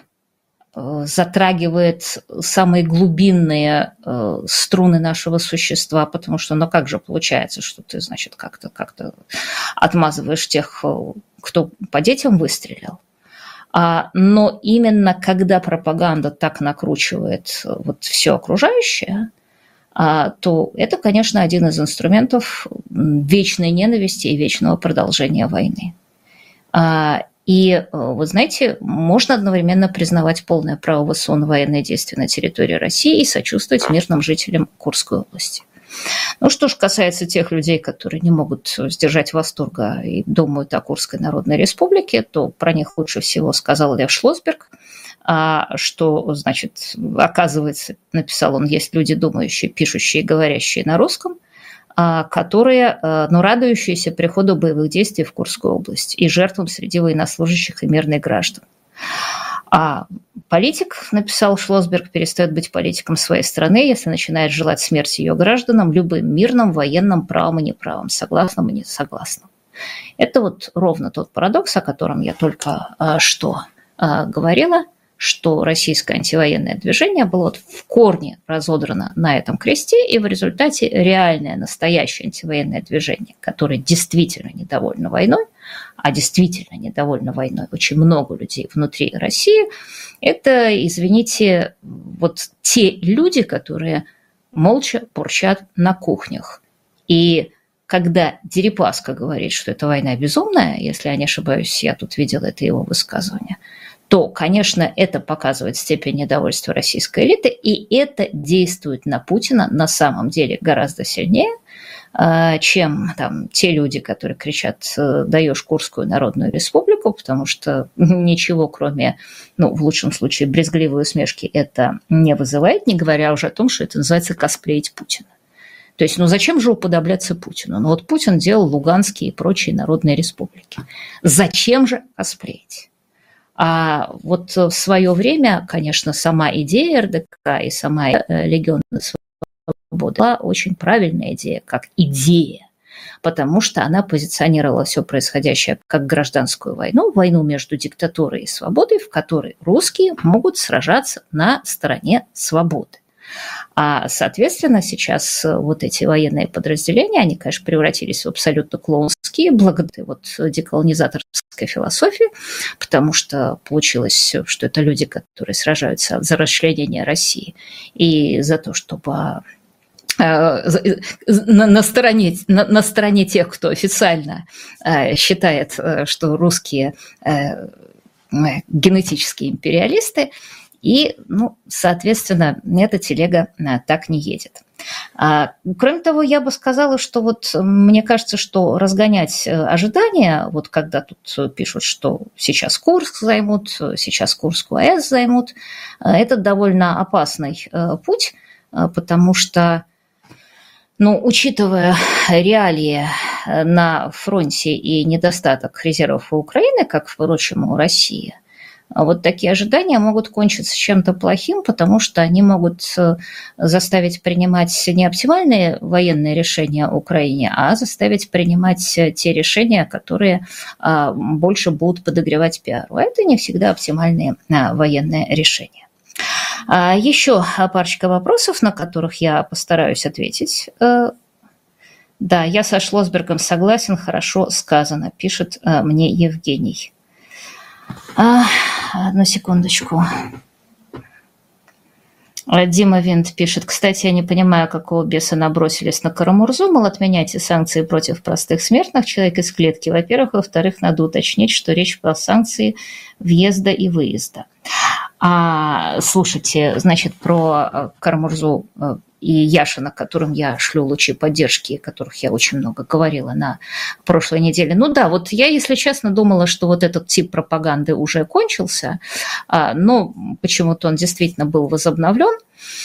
затрагивает самые глубинные струны нашего существа, потому что, как же получается, что ты, значит, как-то отмазываешь тех, кто по детям выстрелил. Но именно когда пропаганда так накручивает все окружающее, то это, конечно, один из инструментов вечной ненависти и вечного продолжения войны. И, вы знаете, можно одновременно признавать полное право ВСУ на военные действия на территории России и сочувствовать мирным жителям Курской области. Что ж касается тех людей, которые не могут сдержать восторга и думают о Курской Народной Республике, то про них лучше всего сказал Лев Шлосберг, что, значит, оказывается, написал он, есть люди, думающие, пишущие, говорящие на русском, которые, радующиеся приходу боевых действий в Курскую область и жертвам среди военнослужащих и мирных граждан. А политик, написал Шлосберг, перестает быть политиком своей страны, если начинает желать смерти ее гражданам любым мирным, военным, правым и неправым, согласным и несогласным. Это ровно тот парадокс, о котором я только что говорила, что российское антивоенное движение было в корне разодрано на этом кресте, и в результате реальное, настоящее антивоенное движение, которое действительно недовольно войной, а действительно недовольно войной очень много людей внутри России, это, извините, те люди, которые молча бурчат на кухнях. И когда Дерипаска говорит, что эта война безумная, если я не ошибаюсь, я тут видела это его высказывание, то, конечно, это показывает степень недовольства российской элиты, и это действует на Путина на самом деле гораздо сильнее, чем те люди, которые кричат «даешь Курскую Народную Республику», потому что ничего, кроме, в лучшем случае, брезгливой усмешки это не вызывает, не говоря уже о том, что это называется косплеить Путина. То есть, зачем же уподобляться Путину? Путин делал Луганские и прочие народные республики. Зачем же косплеить? А в свое время, конечно, сама идея РДК и сама Легион Свободы была очень правильная идея, как идея. потому что она позиционировала все происходящее как гражданскую войну, войну между диктатурой и свободой, в которой русские могут сражаться на стороне свободы. А, соответственно, сейчас вот эти военные подразделения, они, конечно, превратились в абсолютно клоунские, благодаря вот деколонизаторской философии, потому что получилось, что это люди, которые сражаются за расчленение России и за то, чтобы на стороне тех, кто официально считает, что русские генетические империалисты, и, соответственно, эта телега так не едет. Кроме того, я бы сказала, что вот мне кажется, что разгонять ожидания, вот когда тут пишут, что сейчас Курск займут, сейчас Курскую АЭС займут, это довольно опасный путь, потому что, учитывая реалии на фронте и недостаток резервов у Украины, как, впрочем, у России, вот такие ожидания могут кончиться чем-то плохим, потому что они могут заставить принимать не оптимальные военные решения Украине, а заставить принимать те решения, которые больше будут подогревать пиару. А это не всегда оптимальные военные решения. Еще парочка вопросов, на которых я постараюсь ответить. Да, я со Шлосбергом согласен, хорошо сказано, пишет мне Евгений. Одну секундочку. Дима Винт пишет: кстати, я не понимаю, какого беса набросились на Карамурзу, мол, отменяйте санкции против простых смертных, человек из клетки, во-первых. Во-вторых, надо уточнить, что речь про санкции въезда и выезда. Слушайте, значит, про Карамурзу и Яшина, которым я шлю лучи поддержки, о которых я очень много говорила на прошлой неделе. Вот я, если честно, думала, что вот этот тип пропаганды уже кончился, но почему-то он действительно был возобновлен.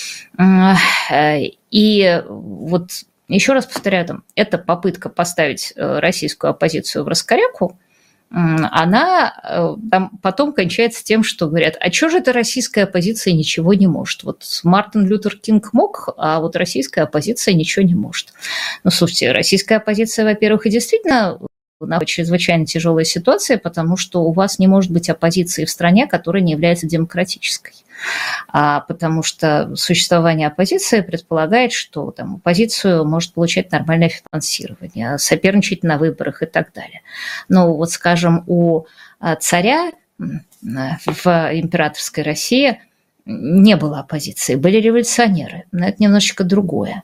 И вот еще раз повторяю, эта попытка поставить российскую оппозицию в раскоряку, она там потом кончается тем, что говорят: а что же эта российская оппозиция ничего не может? Вот Мартин Лютер Кинг мог, а вот российская оппозиция ничего не может. Слушайте, российская оппозиция, во-первых, и действительно в чрезвычайно тяжелой ситуации, потому что у вас не может быть оппозиции в стране, которая не является демократической. Потому что существование оппозиции предполагает, что там оппозицию может получать нормальное финансирование, соперничать на выборах и так далее. Но вот, скажем, у царя в императорской России не было оппозиции, были революционеры, но это немножечко другое.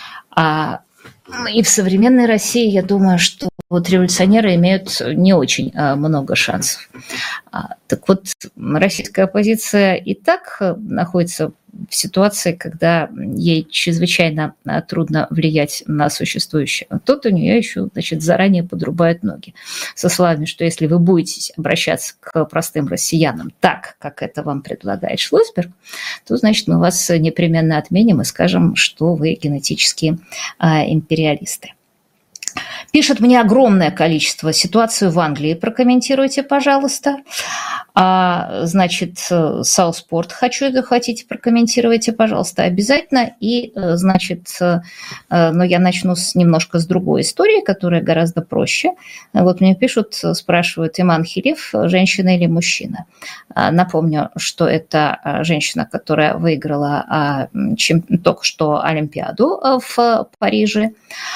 И в современной России, я думаю, что вот революционеры имеют не очень много шансов. Так вот, российская оппозиция и так находится в ситуации, когда ей чрезвычайно трудно влиять на существующее. Тут у нее еще, заранее подрубают ноги со словами, что если вы будете обращаться к простым россиянам так, как это вам предлагает Шлосберг, то, значит, мы вас непременно отменим и скажем, что вы генетические империалисты. Пишет мне огромное количество. Ситуацию в Англии прокомментируйте, пожалуйста. Значит, Саутпорт хотите, прокомментируйте, пожалуйста, обязательно. И, значит, я начну немножко с другой истории, которая гораздо проще. Вот мне пишут, спрашивают: Иман Хилиф, женщина или мужчина? Напомню, что это женщина, которая выиграла только что Олимпиаду в Париже.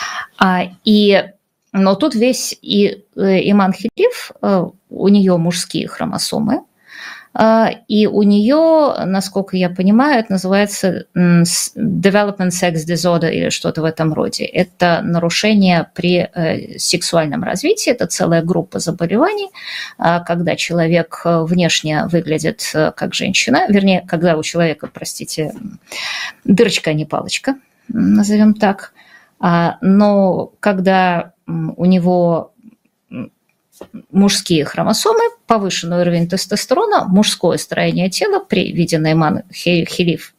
Но тут весь Иман Хилиф, у нее мужские хромосомы, и у нее, насколько я понимаю, это называется development sex disorder или что-то в этом роде. Это нарушение при сексуальном развитии, это целая группа заболеваний, когда человек внешне выглядит как женщина, вернее, когда у человека, дырочка, а не палочка, назовем так. Но когда у него мужские хромосомы, повышенный уровень тестостерона, мужское строение тела, при виде на Иман Хилиф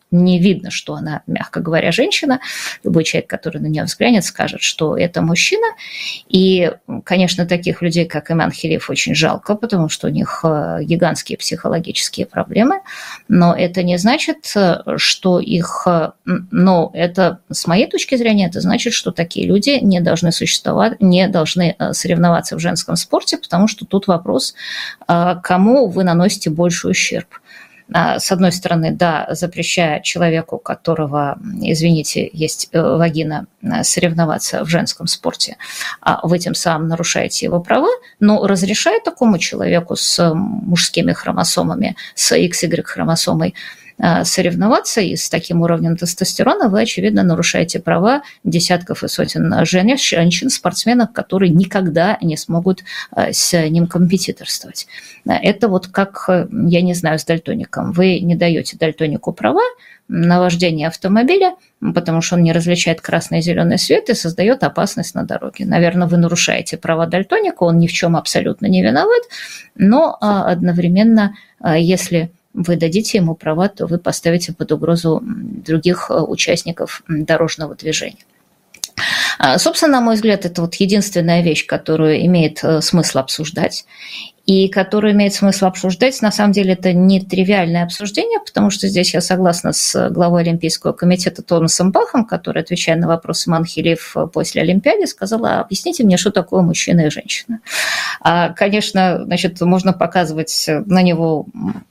не видно, что она, мягко говоря, женщина. Любой человек, который на нее взглянет, скажет, что это мужчина. И, конечно, таких людей, как Иман Хилиф, очень жалко, потому что у них гигантские психологические проблемы. Но это не значит, что их... Но это, с моей точки зрения, это значит, что такие люди не должны существовать, не должны соревноваться в женском спорте, потому что тут вопрос, кому вы наносите больший ущерб. С одной стороны, да, запрещая человеку, у которого, извините, есть вагина, соревноваться в женском спорте, вы тем самым нарушаете его права, но разрешая такому человеку с мужскими хромосомами, с XY-хромосомой соревноваться и с таким уровнем тестостерона, вы, очевидно, нарушаете права десятков и сотен женщин, спортсменов, которые никогда не смогут с ним компетиторствовать. Это вот как, я не знаю, с дальтоником. Вы не даете дальтонику права на вождение автомобиля, потому что он не различает красный и зеленый свет и создает опасность на дороге. Наверное, вы нарушаете права дальтоника, он ни в чем абсолютно не виноват, но одновременно, если вы дадите ему права, то вы поставите под угрозу других участников дорожного движения. Собственно, на мой взгляд, это вот единственная вещь, которую имеет смысл обсуждать. И которую имеет смысл обсуждать, на самом деле, это не тривиальное обсуждение, потому что здесь я согласна с главой Олимпийского комитета Томасом Бахом, который, отвечая на вопрос Иман Хилиф после Олимпиады, сказала: объясните мне, что такое мужчина и женщина. Конечно, значит, можно показывать на него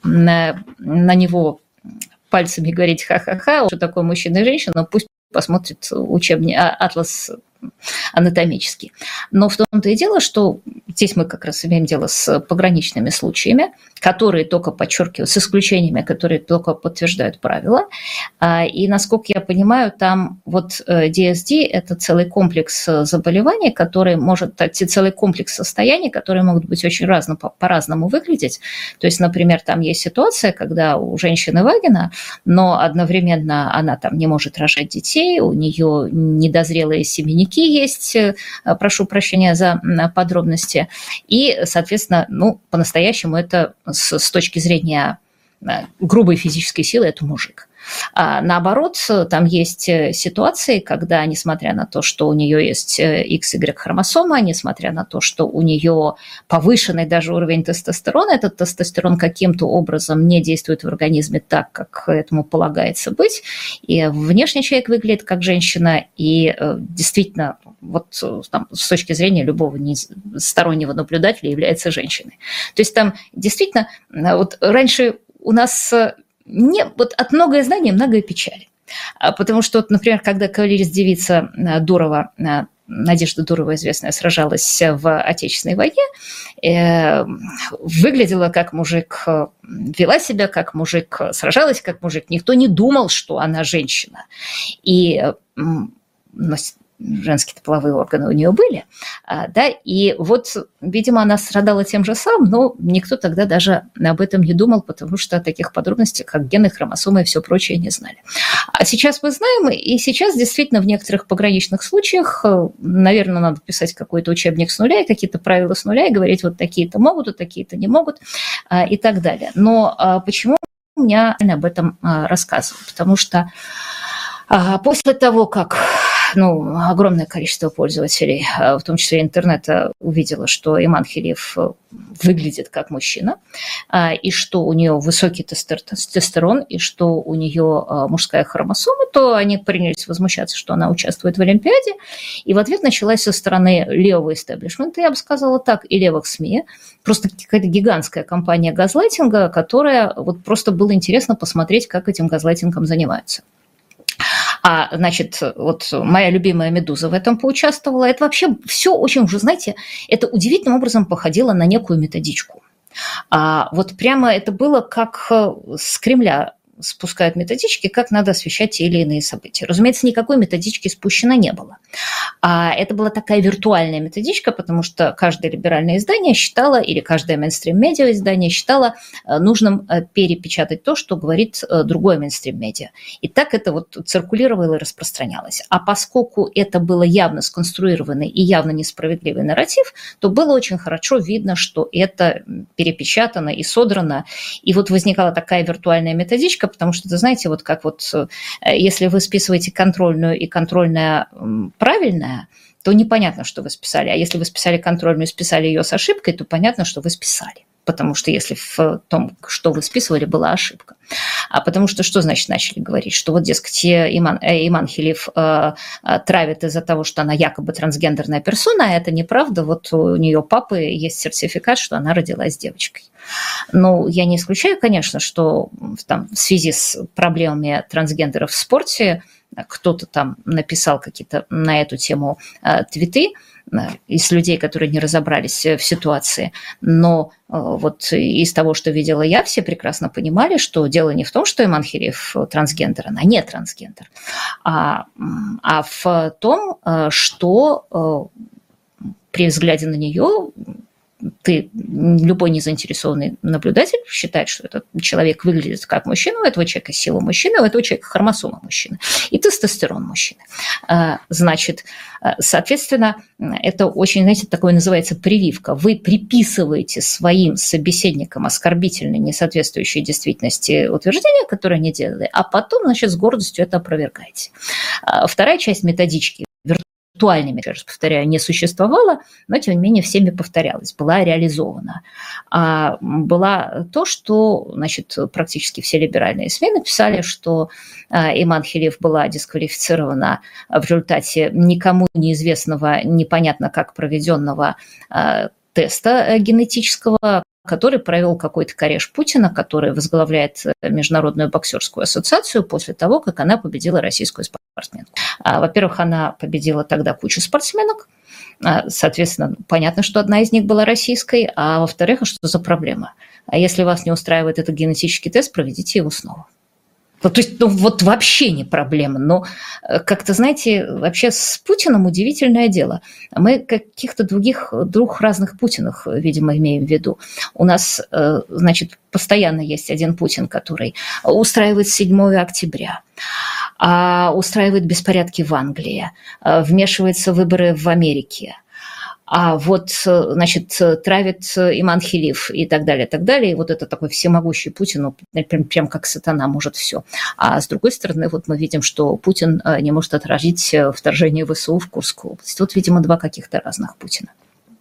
пальцами и говорить ха-ха-ха, что такое мужчина и женщина, но пусть посмотрит учебный атлас анатомический. Но в том-то и дело, что здесь мы как раз имеем дело с пограничными случаями, которые только подчеркивают, с исключениями, которые только подтверждают правила. И, насколько я понимаю, там вот DSD – это целый комплекс заболеваний, который может, целый комплекс состояний, которые могут быть очень по-разному выглядеть. То есть, например, там есть ситуация, когда у женщины вагина, но одновременно она там не может рожать детей, у нее недозрелые семенники есть, прошу прощения за подробности, и, соответственно, по-настоящему это с точки зрения грубой физической силы это мужик. А наоборот, там есть ситуации, когда, несмотря на то, что у нее есть XY-хромосома, несмотря на то, что у нее повышенный даже уровень тестостерона, этот тестостерон каким-то образом не действует в организме так, как этому полагается быть, и внешне человек выглядит как женщина, и действительно, вот там, с точки зрения любого стороннего наблюдателя является женщиной. То есть там действительно, вот раньше у нас... вот от многое знания, многое печали. Потому что, вот, например, когда кавалерист-девица Дурова, Надежда Дурова, известная, сражалась в Отечественной войне, выглядела как мужик, вела себя как мужик, сражалась как мужик. Никто не думал, что она женщина. И женские половые органы у нее были, да, и вот, видимо, она страдала тем же самым, но никто тогда даже об этом не думал, потому что о таких подробностях, как гены, хромосомы и все прочее, не знали. А сейчас мы знаем, и сейчас действительно в некоторых пограничных случаях, наверное, надо писать какой-то учебник с нуля и какие-то правила с нуля и говорить, вот такие-то могут, вот такие-то не могут и так далее. Но почему я об этом рассказываю? Потому что после того, как огромное количество пользователей, в том числе интернета, увидело, что Иман Хилиф выглядит как мужчина, и что у нее высокий тестостерон, и что у нее мужская хромосома, то они принялись возмущаться, что она участвует в Олимпиаде. И в ответ началась со стороны левого истеблишмента, я бы сказала так, и левых СМИ, просто какая-то гигантская кампания газлайтинга, которая вот просто было интересно посмотреть, как этим газлайтингом занимаются. Значит, вот моя любимая «Медуза» в этом поучаствовала. Это вообще все очень уже, знаете, это удивительным образом походило на некую методичку. Вот прямо это было как с Кремля спускают методички, как надо освещать те или иные события. Разумеется, никакой методички спущено не было. Это была такая виртуальная методичка, потому что каждое либеральное издание считало, или каждое мейнстрим-медиа издание считало нужным перепечатать то, что говорит другое мейнстрим-медиа. И так это вот циркулировало и распространялось. А поскольку это было явно сконструированный и явно несправедливый нарратив, то было очень хорошо видно, что это перепечатано и содрано. И вот возникала такая виртуальная методичка, потому что, знаете, вот как вот, если вы списываете контрольную и контрольная правильная, то непонятно, что вы списали. А если вы списали контрольную и списали ее с ошибкой, то понятно, что вы списали. Потому что если в том, что вы списывали, была ошибка. А потому что значит начали говорить? Что вот, дескать, Иман Хилив травит из-за того, что она якобы трансгендерная персона, а это неправда. Вот у нее папы есть сертификат, что она родилась девочкой. Ну, я не исключаю, конечно, что там, в связи с проблемами трансгендеров в спорте кто-то там написал какие-то на эту тему твиты из людей, которые не разобрались в ситуации. Но вот из того, что видела я, все прекрасно понимали, что дело не в том, что Иман Хилив трансгендер, она не трансгендер, а в том, что при взгляде на нее любой незаинтересованный наблюдатель считает, что этот человек выглядит как мужчина, у этого человека сила мужчины, у этого человека хромосома мужчины и тестостерон мужчины. Значит, соответственно, это очень, знаете, такое называется прививка. Вы приписываете своим собеседникам оскорбительные, несоответствующие действительности утверждения, которые они делали, а потом, значит, с гордостью это опровергаете. Вторая часть методички виртуальными, еще раз повторяю, не существовала, но, тем не менее, всеми повторялась, была реализована. Была то, что, значит, практически все либеральные СМИ написали, что Иман Хилив была дисквалифицирована в результате никому неизвестного, непонятно как проведенного теста генетического, который провел какой-то кореш Путина, который возглавляет Международную боксерскую ассоциацию после того, как она победила российскую спортсменку. Во-первых, она победила тогда кучу спортсменок, соответственно, понятно, что одна из них была российской, а во-вторых, что за проблема? А если вас не устраивает этот генетический тест, проведите его снова. То есть, вот вообще не проблема. Но как-то, знаете, вообще с Путиным удивительное дело. Мы каких-то двух разных Путинах, видимо, имеем в виду. У нас, значит, постоянно есть один Путин, который устраивает 7 октября, устраивает беспорядки в Англии, вмешивается в выборы в Америке, вот, значит, травит Иман Хилив и так далее, так далее. И вот это такой всемогущий Путин, прям как сатана может все. А с другой стороны, вот мы видим, что Путин не может отразить вторжение ВСУ в Курскую область. Вот, видимо, два каких-то разных Путина.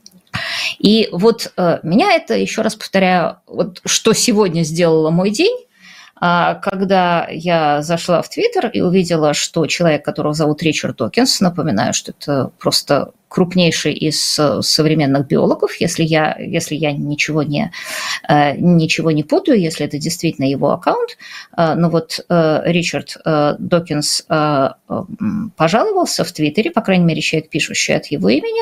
И вот меня это, еще раз повторяю, вот что сегодня сделало мой день, когда я зашла в Твиттер и увидела, что человек, которого зовут Ричард Докинс, напоминаю, что это просто крупнейший из современных биологов, если я ничего не путаю, если это действительно его аккаунт. Но вот Ричард Докинс пожаловался в Твиттере, по крайней мере, человек, пишущий от его имени.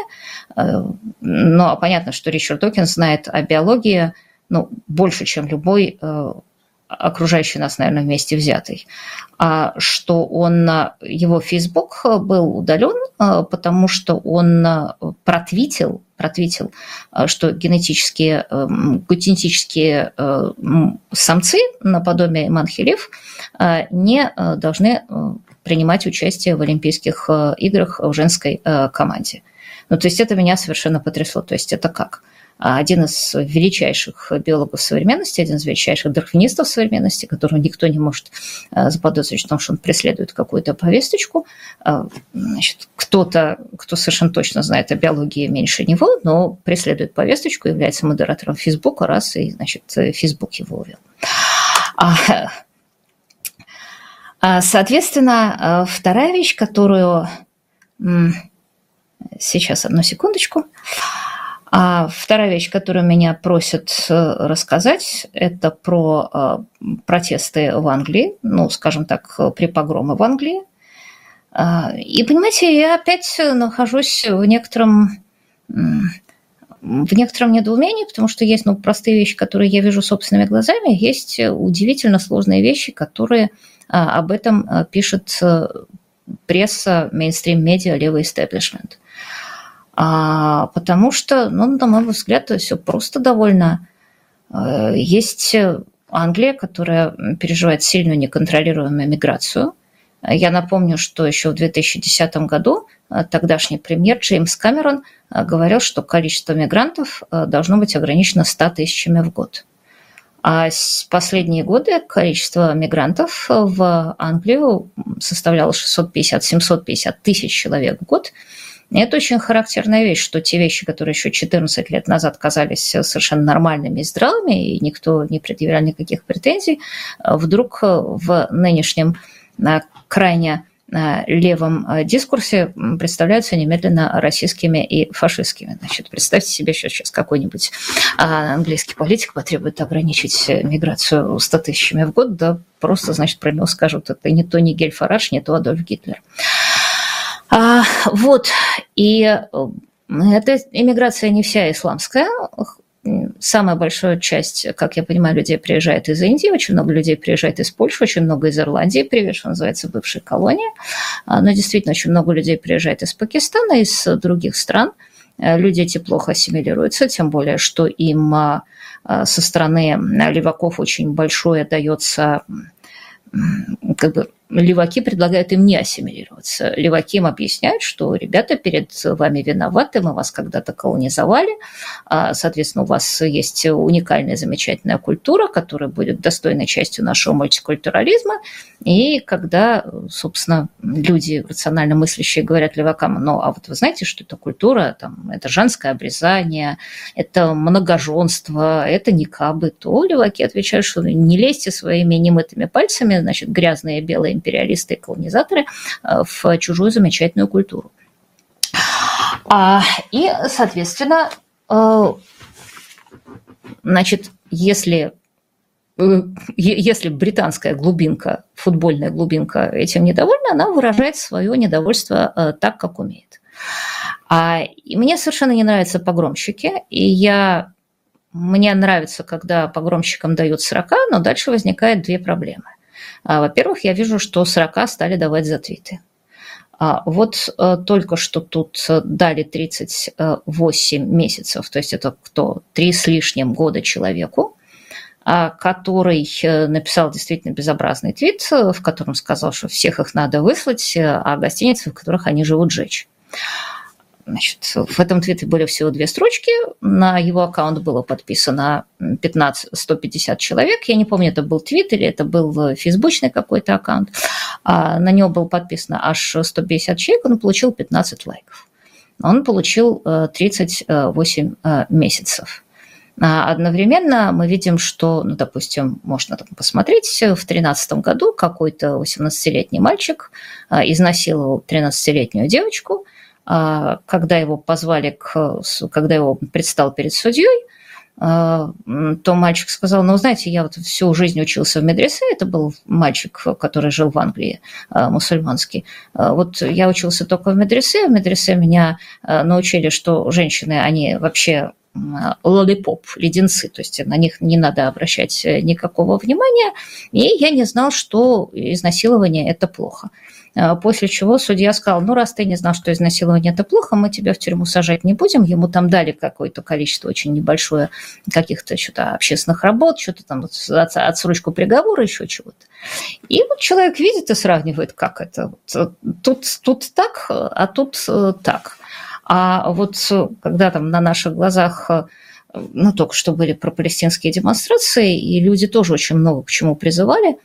Но понятно, что Ричард Докинс знает о биологии больше, чем любой окружающий нас, наверное, вместе взятый, что его Facebook был удален, потому что он протвитил, что генетические самцы наподобие Иман Хилив не должны принимать участие в Олимпийских играх в женской команде. То есть это меня совершенно потрясло. То есть это как? Один из величайших биологов современности, один из величайших дарвинистов современности, которого никто не может заподозрить в том, что он преследует какую-то повесточку. Значит, кто-то, кто совершенно точно знает о биологии меньше него, но преследует повесточку, является модератором Фейсбука, и, значит, Фейсбук его увел. Соответственно, вторая вещь, которую... Сейчас, одну секундочку. Вторая вещь, которую меня просят рассказать, это про протесты в Англии, скажем так, при погроме в Англии. И, понимаете, я опять нахожусь в некотором недоумении, потому что есть простые вещи, которые я вижу собственными глазами, есть удивительно сложные вещи, которые об этом пишет пресса, мейнстрим-медиа, левый истеблишмент. Потому что, на мой взгляд, все просто довольно. Есть Англия, которая переживает сильную неконтролируемую миграцию. Я напомню, что еще в 2010 году тогдашний премьер Джеймс Кэмерон говорил, что количество мигрантов должно быть ограничено 100 тысячами в год. А последние годы количество мигрантов в Англию составляло 650-750 тысяч человек в год. И это очень характерная вещь, что те вещи, которые еще 14 лет назад казались совершенно нормальными и здравыми, и никто не предъявлял никаких претензий, вдруг в нынешнем крайне левом дискурсе представляются немедленно российскими и фашистскими. Значит, представьте себе, что сейчас какой-нибудь английский политик потребует ограничить миграцию 100 тысячами в год, да просто, значит, про него скажут, это не то Нигель Фараж, не то Адольф Гитлер. Вот, и эта иммиграция не вся исламская. Самая большая часть, как я понимаю, людей приезжает из Индии, очень много людей приезжает из Польши, очень много из Ирландии, привет, что называется, бывшей колонии. Но действительно очень много людей приезжает из Пакистана, из других стран. Люди эти плохо ассимилируются, тем более, что им со стороны леваков очень большое дается, как бы, леваки предлагают им не ассимилироваться. Леваки им объясняют, что ребята перед вами виноваты, мы вас когда-то колонизовали, соответственно, у вас есть уникальная, замечательная культура, которая будет достойной частью нашего мультикультурализма. И когда, собственно, люди рационально мыслящие говорят левакам, ну, а вот вы знаете, что это культура, там, это женское обрезание, это многоженство, это никабы, то леваки отвечают, что не лезьте своими немытыми пальцами, значит, грязные белые империалисты и колонизаторы в чужую замечательную культуру. И, соответственно, значит, если британская глубинка, футбольная глубинка этим недовольна, она выражает свое недовольство так, как умеет. И мне совершенно не нравятся погромщики, и мне нравится, когда погромщикам дают 40, но дальше возникает две проблемы. Во-первых, я вижу, что 40 стали давать за твиты. Вот только что тут дали 38 месяцев, то есть это кто? 3 с лишним года человеку, который написал действительно безобразный твит, в котором сказал, что всех их надо выслать, а гостиницы, в которых они живут, сжечь. Значит, в этом твите были всего 2 строчки, на его аккаунт было подписано 150 человек, я не помню, это был твит или это был фейсбучный какой-то аккаунт, на него было подписано аж 150 человек, он получил 15 лайков, он получил 38 месяцев. Одновременно мы видим, что, ну, допустим, можно там посмотреть, в 2013 году какой-то 18-летний мальчик изнасиловал 13-летнюю девочку. Когда его позвали, когда его предстал перед судьей, то мальчик сказал, ну, знаете, я вот всю жизнь учился в медресе, это был мальчик, который жил в Англии, мусульманский. Вот я учился только в медресе меня научили, что женщины, они вообще лолипоп, леденцы, то есть на них не надо обращать никакого внимания, и я не знал, что изнасилование – это плохо. После чего судья сказал, ну, раз ты не знал, что изнасилование – это плохо, мы тебя в тюрьму сажать не будем. Ему там дали какое-то количество очень небольшое каких-то что-то общественных работ, что-то там отсрочку приговора, еще чего-то. И вот человек видит и сравнивает, как это. Тут так, а тут так. А вот когда там на наших глазах, ну, только что были пропалестинские демонстрации, и люди тоже очень много к чему призывали,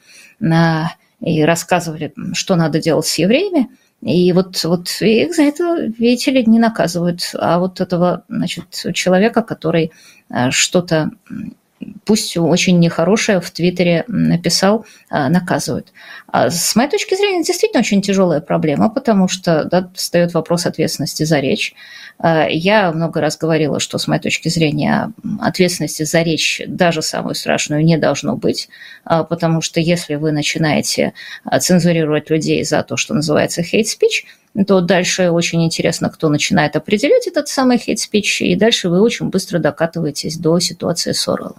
и рассказывали, что надо делать с евреями. И вот их за это, видите ли, не наказывают. А вот этого, значит, человека, который что-то, пусть очень нехорошее, в Твиттере написал, наказывают. С моей точки зрения, действительно очень тяжелая проблема, потому что, да, встает вопрос ответственности за речь. Я много раз говорила, что с моей точки зрения ответственности за речь, даже самую страшную, не должно быть, потому что если вы начинаете цензурировать людей за то, что называется hate speech, то дальше очень интересно, кто начинает определять этот самый hate speech, и дальше вы очень быстро докатываетесь до ситуации с Оруэллом.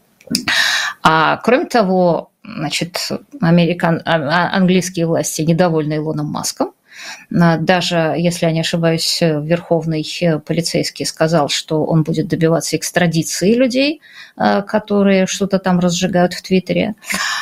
Кроме того, значит, английские власти недовольны Илоном Маском. Даже, если я не ошибаюсь, верховный полицейский сказал, что он будет добиваться экстрадиции людей, которые что-то там разжигают в Твиттере.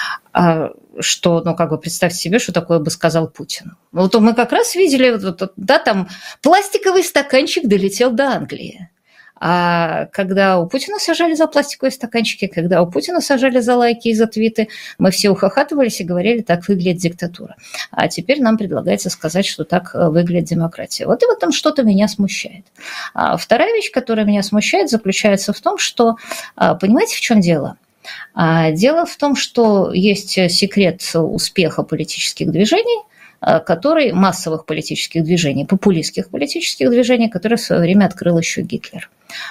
Что, ну, как бы представьте себе, что такое бы сказал Путин. Вот мы как раз видели, да, там пластиковый стаканчик долетел до Англии. А когда у Путина сажали за пластиковые стаканчики, когда у Путина сажали за лайки и за твиты, мы все ухахатывались и говорили, так выглядит диктатура. А теперь нам предлагается сказать, что так выглядит демократия. Вот и в этом что-то меня смущает. А вторая вещь, которая меня смущает, заключается в том, что, понимаете, в чем дело? Дело в том, что есть секрет успеха политических движений, массовых политических движений, популистских политических движений, которые в свое время открыл еще Гитлер.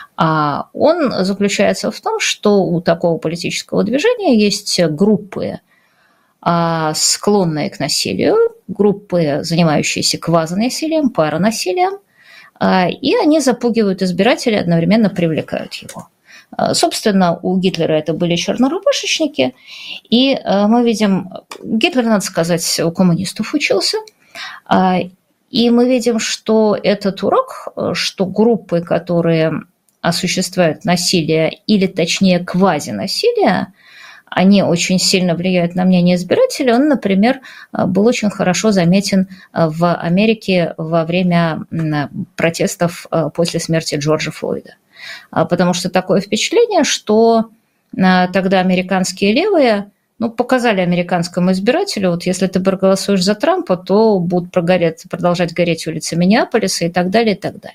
Он заключается в том, что у такого политического движения есть группы, склонные к насилию, группы, занимающиеся квазинасилием, паранасилием, и они запугивают избирателя, одновременно привлекают его. Собственно, у Гитлера это были чернорубашечники, и мы видим, Гитлер, надо сказать, у коммунистов учился, и мы видим, что этот урок, что группы, которые осуществляют насилие, или точнее квазинасилие, они очень сильно влияют на мнение избирателей. Он, например, был очень хорошо заметен в Америке во время протестов после смерти Джорджа Флойда. Потому что такое впечатление, что тогда американские левые показали американскому избирателю, вот если ты проголосуешь за Трампа, то будут продолжать гореть улицы Миннеаполиса и так далее, и так далее.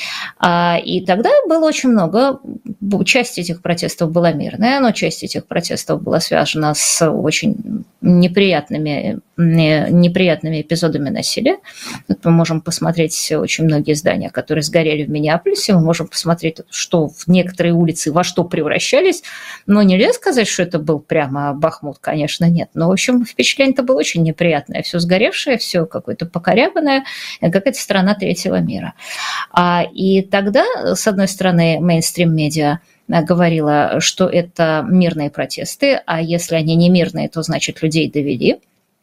И тогда было очень много, часть этих протестов была мирная, но часть этих протестов была связана с очень неприятными эпизодами насилия. Вот мы можем посмотреть очень многие здания, которые сгорели в Миннеаполисе, мы можем посмотреть, что в некоторые улицы во что превращались, но нельзя сказать, что это был прямо Бахмут, конечно, нет. Но, в общем, впечатление-то было очень неприятное. Все сгоревшее, все какое-то покорябанное, какая-то страна третьего мира. И тогда, с одной стороны, мейнстрим-медиа говорила, что это мирные протесты, а если они не мирные, то значит людей довели.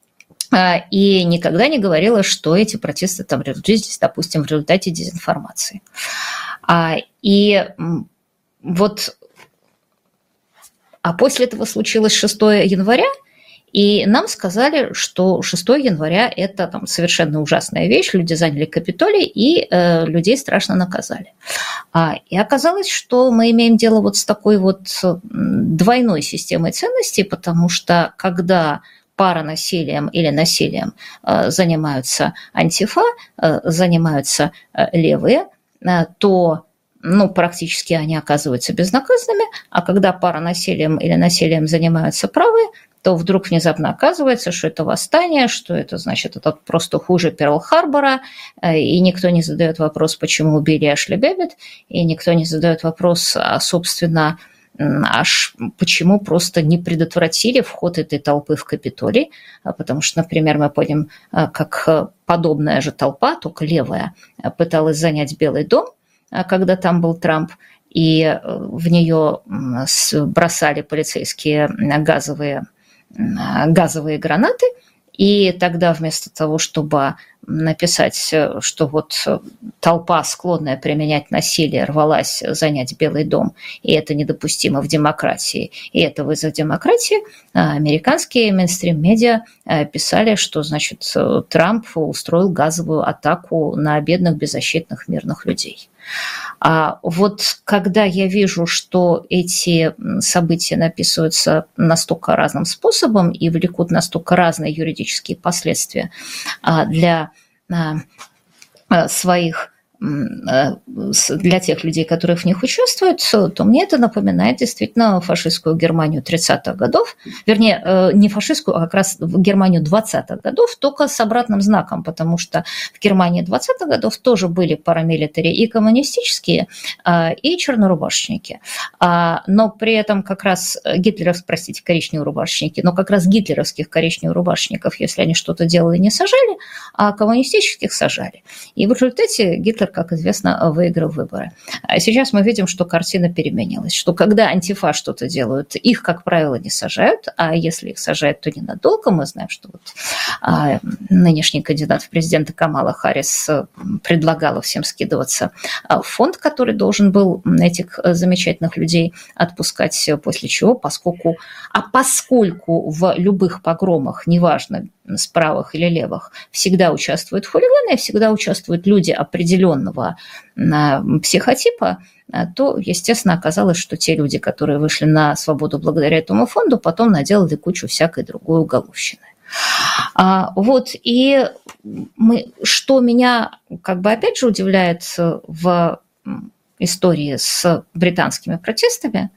И никогда не говорила, что эти протесты там родились, допустим, в результате дезинформации. И вот, после этого случилось 6 января, и нам сказали, что 6 января – это совершенно ужасная вещь, люди заняли Капитолий и людей страшно наказали. И оказалось, что мы имеем дело вот с такой вот двойной системой ценностей, потому что когда паранасилием или насилием занимаются антифа, занимаются левые, то практически они оказываются безнаказанными, а когда паранасилием или насилием занимаются правые, то вдруг внезапно оказывается, что это восстание, что это, значит, это просто хуже Перл-Харбора, и никто не задает вопрос, почему убили Эшли Бэббит, и никто не задает вопрос, собственно, почему просто не предотвратили вход этой толпы в Капитолий, потому что, например, мы помним, как подобная же толпа, только левая, пыталась занять Белый дом, когда там был Трамп, и в нее бросали полицейские газовые гранаты, и тогда вместо того, чтобы написать, что вот толпа, склонная применять насилие, рвалась занять Белый дом, и это недопустимо в демократии, и это вызов демократии, американские мейнстрим-медиа писали, что, значит, Трамп устроил газовую атаку на бедных, беззащитных, мирных людей. А вот когда я вижу, что эти события написываются настолько разным способом и влекут настолько разные юридические последствия для для тех людей, которые в них участвуют, то мне это напоминает действительно фашистскую Германию 30-х годов, вернее, не фашистскую, а как раз Германию 20-х годов, только с обратным знаком, потому что в Германии 20-х годов тоже были парамилитари и коммунистические, и чернорубашечники. Но при этом как раз коричневорубашечники, но как раз гитлеровских коричневорубашечников, если они что-то делали, не сажали, а коммунистических сажали. И в результате Гитлер, как известно, выиграл выборы. А сейчас мы видим, что картина переменилась, что когда антифа что-то делают, их, как правило, не сажают, а если их сажают, то ненадолго. Мы знаем, что нынешний кандидат в президенты Камала Харрис предлагала всем скидываться в фонд, который должен был этих замечательных людей отпускать, после чего, поскольку в любых погромах, неважно, с правых или левых, всегда участвуют хулиганы, всегда участвуют люди определенного психотипа, то, естественно, оказалось, что те люди, которые вышли на свободу благодаря этому фонду, потом наделали кучу всякой другой уголовщины. Вот, и что меня опять же удивляет в истории с британскими протестами,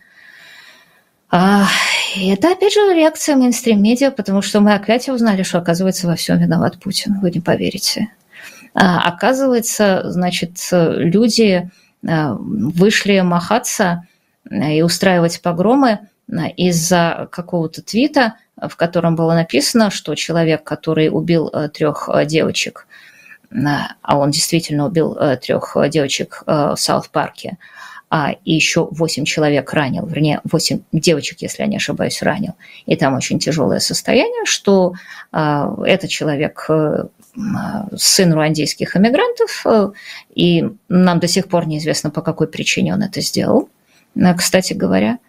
это, опять же, реакция мейнстрим-медиа, потому что мы опять узнали, что, оказывается, во всем виноват Путин, вы не поверите. Оказывается, значит, люди вышли махаться и устраивать погромы из-за какого-то твита, в котором было написано, что человек, который убил 3 девочек, а он действительно убил 3 девочек в Саут-Парке, и еще 8 человек ранил, вернее, 8 девочек, если я не ошибаюсь, ранил, и там очень тяжелое состояние, что этот человек сын руандийских эмигрантов, и нам до сих пор неизвестно, по какой причине он это сделал, кстати говоря.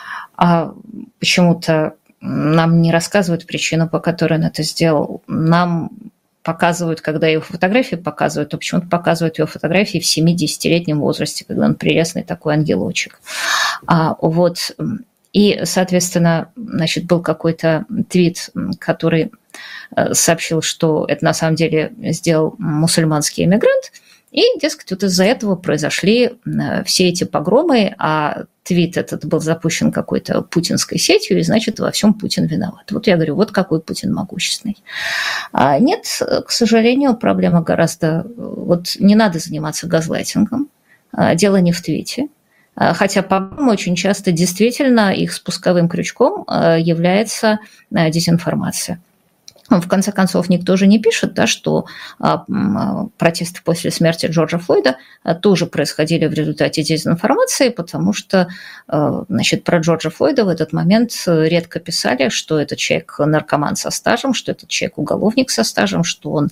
Почему-то нам не рассказывают причину, по которой он это сделал. Нам показывают, когда его фотографии показывают, то почему-то показывают его фотографии в 7-10-летнем возрасте, когда он прелестный такой ангелочек. Вот. И, соответственно, значит, был какой-то твит, который сообщил, что это на самом деле сделал мусульманский эмигрант, и, дескать, вот из-за этого произошли все эти погромы, а твит этот был запущен какой-то путинской сетью, и, значит, во всем Путин виноват. Вот я говорю, вот какой Путин могущественный. Нет, к сожалению, проблема гораздо... Вот не надо заниматься газлайтингом, дело не в твите. Хотя, по-моему, очень часто действительно их спусковым крючком является дезинформация. В конце концов, никто же не пишет, да, что протесты после смерти Джорджа Флойда тоже происходили в результате дезинформации, потому что, значит, про Джорджа Флойда в этот момент редко писали, что этот человек наркоман со стажем, что этот человек уголовник со стажем, что он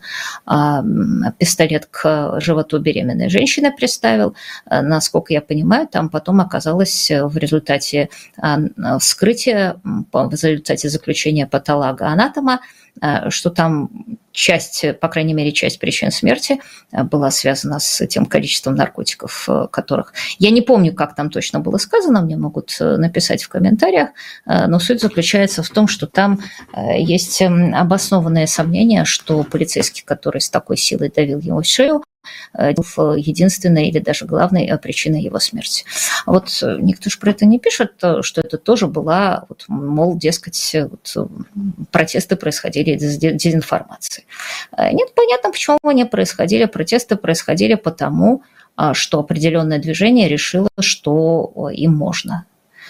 пистолет к животу беременной женщины приставил. Насколько я понимаю, там потом оказалось в результате вскрытия, в результате заключения патолога-анатома, что там часть, по крайней мере, часть причин смерти была связана с тем количеством наркотиков, которых... Я не помню, как там точно было сказано, мне могут написать в комментариях, но суть заключается в том, что там есть обоснованное сомнение, что полицейский, который с такой силой давил ему в шею, был единственной или даже главной причиной его смерти. Вот никто же про это не пишет, что это тоже была, вот, мол, дескать, вот, протесты происходили из дезинформации. Нет, понятно, почему они происходили. Протесты происходили потому, что определенное движение решило, что им можно.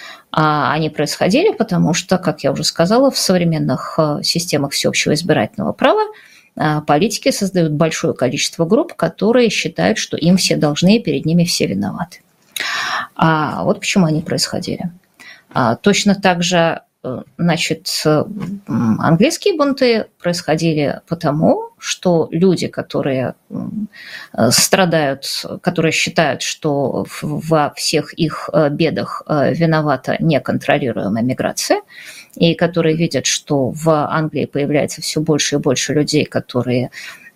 А они происходили потому, что, как я уже сказала, в современных системах всеобщего избирательного права политики создают большое количество групп, которые считают, что им все должны, и перед ними все виноваты. Вот почему они происходили. Точно так же, значит, английские бунты происходили потому, что люди, которые страдают, которые считают, что во всех их бедах виновата неконтролируемая миграция, и которые видят, что в Англии появляется все больше и больше людей, которые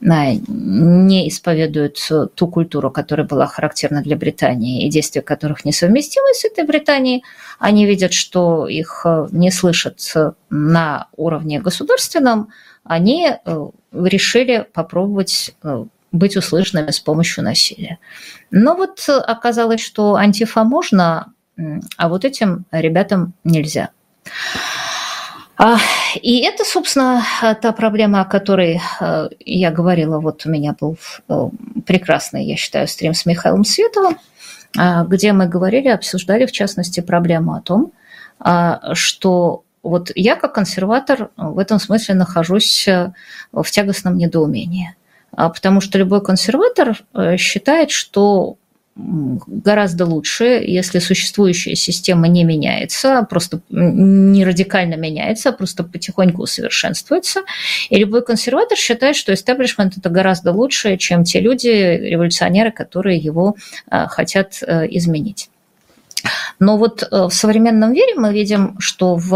не исповедуют ту культуру, которая была характерна для Британии, и действия которых несовместимы с этой Британией. Они видят, что их не слышат на уровне государственном, они решили попробовать быть услышанными с помощью насилия. Но вот оказалось, что антифа можно, а вот этим ребятам нельзя. И это, собственно, та проблема, о которой я говорила. Вот у меня был прекрасный, я считаю, стрим с Михаилом Световым, где мы говорили, обсуждали, в частности, проблему о том, что вот я, как консерватор, в этом смысле нахожусь в тягостном недоумении. Потому что любой консерватор считает, что гораздо лучше, если существующая система не меняется, просто не радикально меняется, а просто потихоньку усовершенствуется. И любой консерватор считает, что истеблишмент – это гораздо лучше, чем те люди, революционеры, которые его хотят изменить. Но вот в современном мире мы видим, что в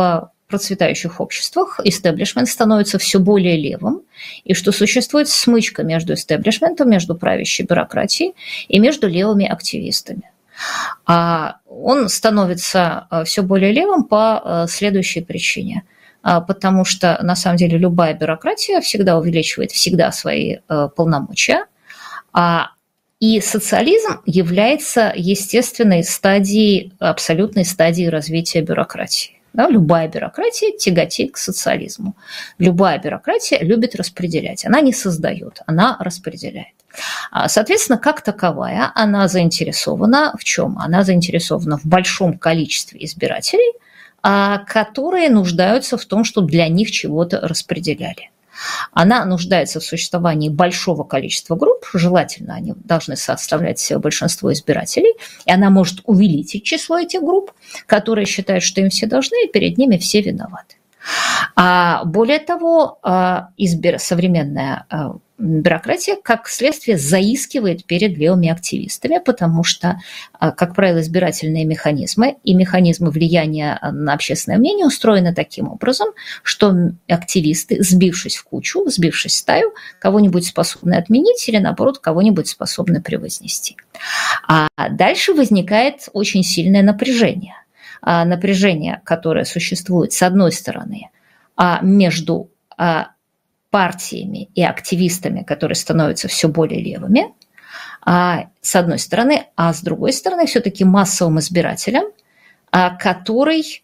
процветающих обществах истеблишмент становится все более левым, и что существует смычка между истеблишментом, между правящей бюрократией и между левыми активистами. А он становится все более левым по следующей причине. Потому что, на самом деле, любая бюрократия всегда увеличивает свои полномочия, и социализм является естественной стадией, абсолютной стадией развития бюрократии. Да, любая бюрократия тяготеет к социализму. Любая бюрократия любит распределять. Она не создает, она распределяет. Соответственно, как таковая, она заинтересована в чем? Она заинтересована в большом количестве избирателей, которые нуждаются в том, чтобы для них чего-то распределяли. Она нуждается в существовании большого количества групп, желательно они должны составлять большинство избирателей, и она может увеличить число этих групп, которые считают, что им все должны, и перед ними все виноваты. Более того, современная бюрократия, как следствие, заискивает перед левыми активистами, потому что, как правило, избирательные механизмы и механизмы влияния на общественное мнение устроены таким образом, что активисты, сбившись в кучу, сбившись в стаю, кого-нибудь способны отменить или, наоборот, кого-нибудь способны превознести. А дальше возникает очень сильное напряжение. Напряжение, которое существует, с одной стороны, между партиями и активистами, которые становятся все более левыми, с одной стороны, а с другой стороны, все-таки массовым избирателем, который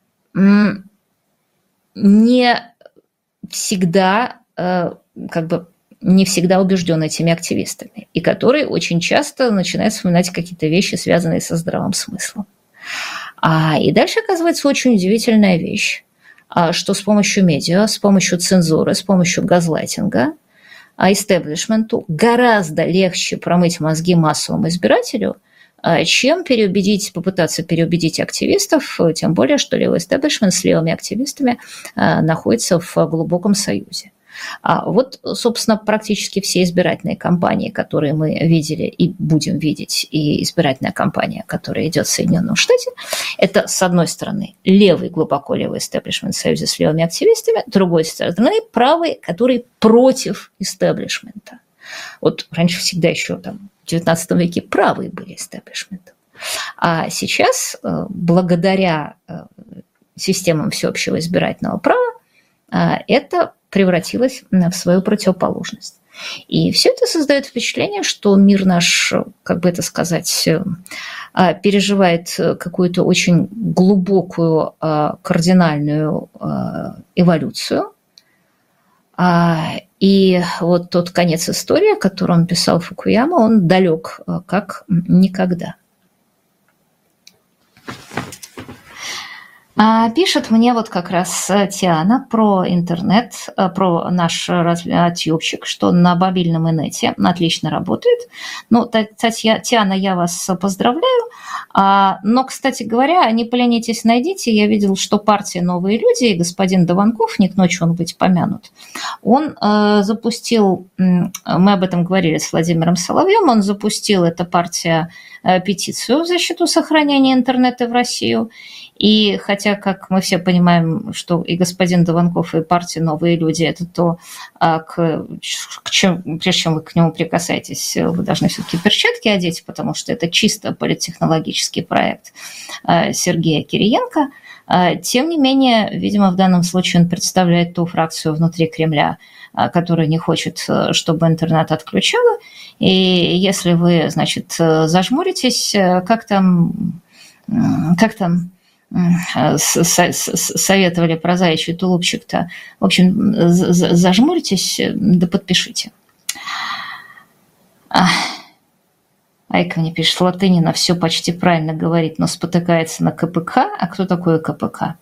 не всегда, не всегда убежден этими активистами, и который очень часто начинает вспоминать какие-то вещи, связанные со здравым смыслом. И дальше оказывается очень удивительная вещь, что с помощью медиа, с помощью цензуры, с помощью газлайтинга истеблишменту гораздо легче промыть мозги массовому избирателю, чем попытаться переубедить активистов, тем более, что левый истеблишмент с левыми активистами находится в глубоком союзе. Вот, собственно, практически все избирательные кампании, которые мы видели и будем видеть, и избирательная кампания, которая идет в Соединенном Штате, это, с одной стороны, левый, глубоко левый истеблишмент в союзе с левыми активистами, с другой стороны, правый, который против истеблишмента. Вот раньше всегда еще в XIX веке правые были истеблишментом. А сейчас, благодаря системам всеобщего избирательного права, это превратилась в свою противоположность. И все это создает впечатление, что мир наш, переживает какую-то очень глубокую, кардинальную эволюцию. И вот тот конец истории, о котором писал Фукуяма, он далек как никогда. Пишет мне вот как раз Тиана про интернет, про наш тьюбчик, что на мобильном инете отлично работает. Ну, Тиана, я вас поздравляю. Но, кстати говоря, не поленитесь, найдите. Я видел, что партия «Новые люди» и господин Дованков, не к ночи он быть помянут, он запустил, мы об этом говорили с Владимиром Соловьем, он запустил, эта партия, петицию в защиту сохранения интернета в Россию. И хотя, как мы все понимаем, что и господин Дованков, и партия «Новые люди» – это то, прежде чем вы к нему прикасаетесь, вы должны все-таки перчатки одеть, потому что это чисто политтехнологический проект Сергея Кириенко. Тем не менее, видимо, в данном случае он представляет ту фракцию внутри Кремля, которая не хочет, чтобы интернет отключала. И если вы, значит, зажмуритесь, как там советовали про заячий тулупчик-то. В общем, зажмуритесь, да подпишите. Айка мне пишет, Латынина все почти правильно говорит, но спотыкается на КПК. А кто такой КПК?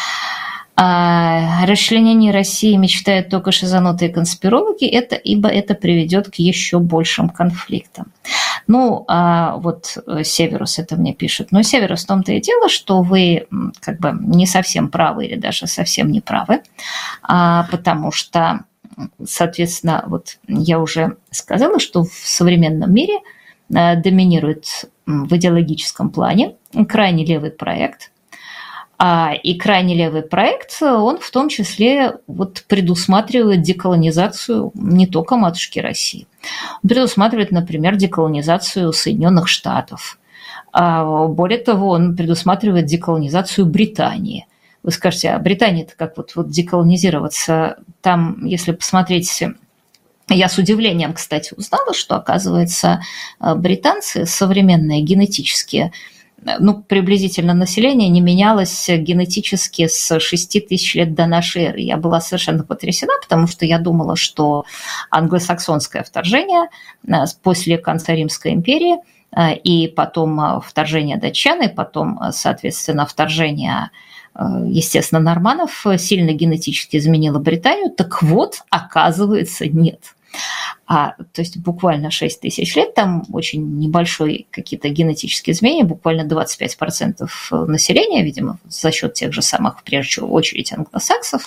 О расчленении России мечтают только шизанутые конспирологи, ибо это приведет к еще большим конфликтам. Ну, вот Северус это мне пишет. Но Северус, в том-то и дело, что вы не совсем правы или даже совсем не правы, потому что, соответственно, вот я уже сказала, что в современном мире доминирует в идеологическом плане крайне левый проект, И крайне левый проект, он в том числе вот предусматривает деколонизацию не только матушки России. Он предусматривает, например, деколонизацию Соединенных Штатов. Более того, он предусматривает деколонизацию Британии. Вы скажете, а Британия-то как вот деколонизироваться? Там, если посмотреть... Я с удивлением, кстати, узнала, что, оказывается, британцы современные генетически, приблизительно население не менялось генетически с 6 тысяч лет до нашей эры. Я была совершенно потрясена, потому что я думала, что англосаксонское вторжение после конца Римской империи и потом вторжение датчан, и потом, соответственно, вторжение, естественно, норманнов сильно генетически изменило Британию. Так вот, оказывается, нет. То есть буквально 6 тысяч лет, там очень небольшой какие-то генетические изменения, буквально 25% населения, видимо, за счет тех же самых, прежде очередь, англосаксов.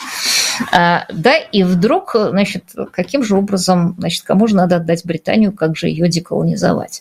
И вдруг, значит, каким же образом, значит, кому же надо отдать Британию, как же ее деколонизовать?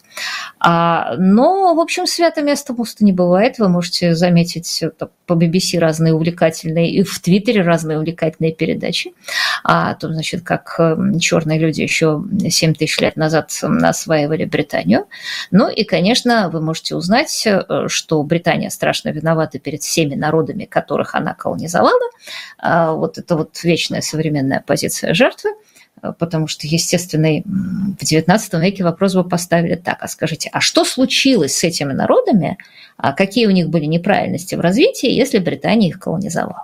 Но, в общем, свято место пусто не бывает. Вы можете заметить по BBC разные увлекательные, и в Твиттере разные увлекательные передачи о том, значит, как черные люди еще 7 тысяч лет назад осваивали Британию. Ну и, конечно, вы можете узнать, что Британия страшно виновата перед всеми народами, которых она колонизовала. Вот это вот вечная современная позиция жертвы, потому что, естественно, в XIX веке вопрос бы поставили так: а скажите, а что случилось с этими народами, какие у них были неправильности в развитии, если Британия их колонизовала?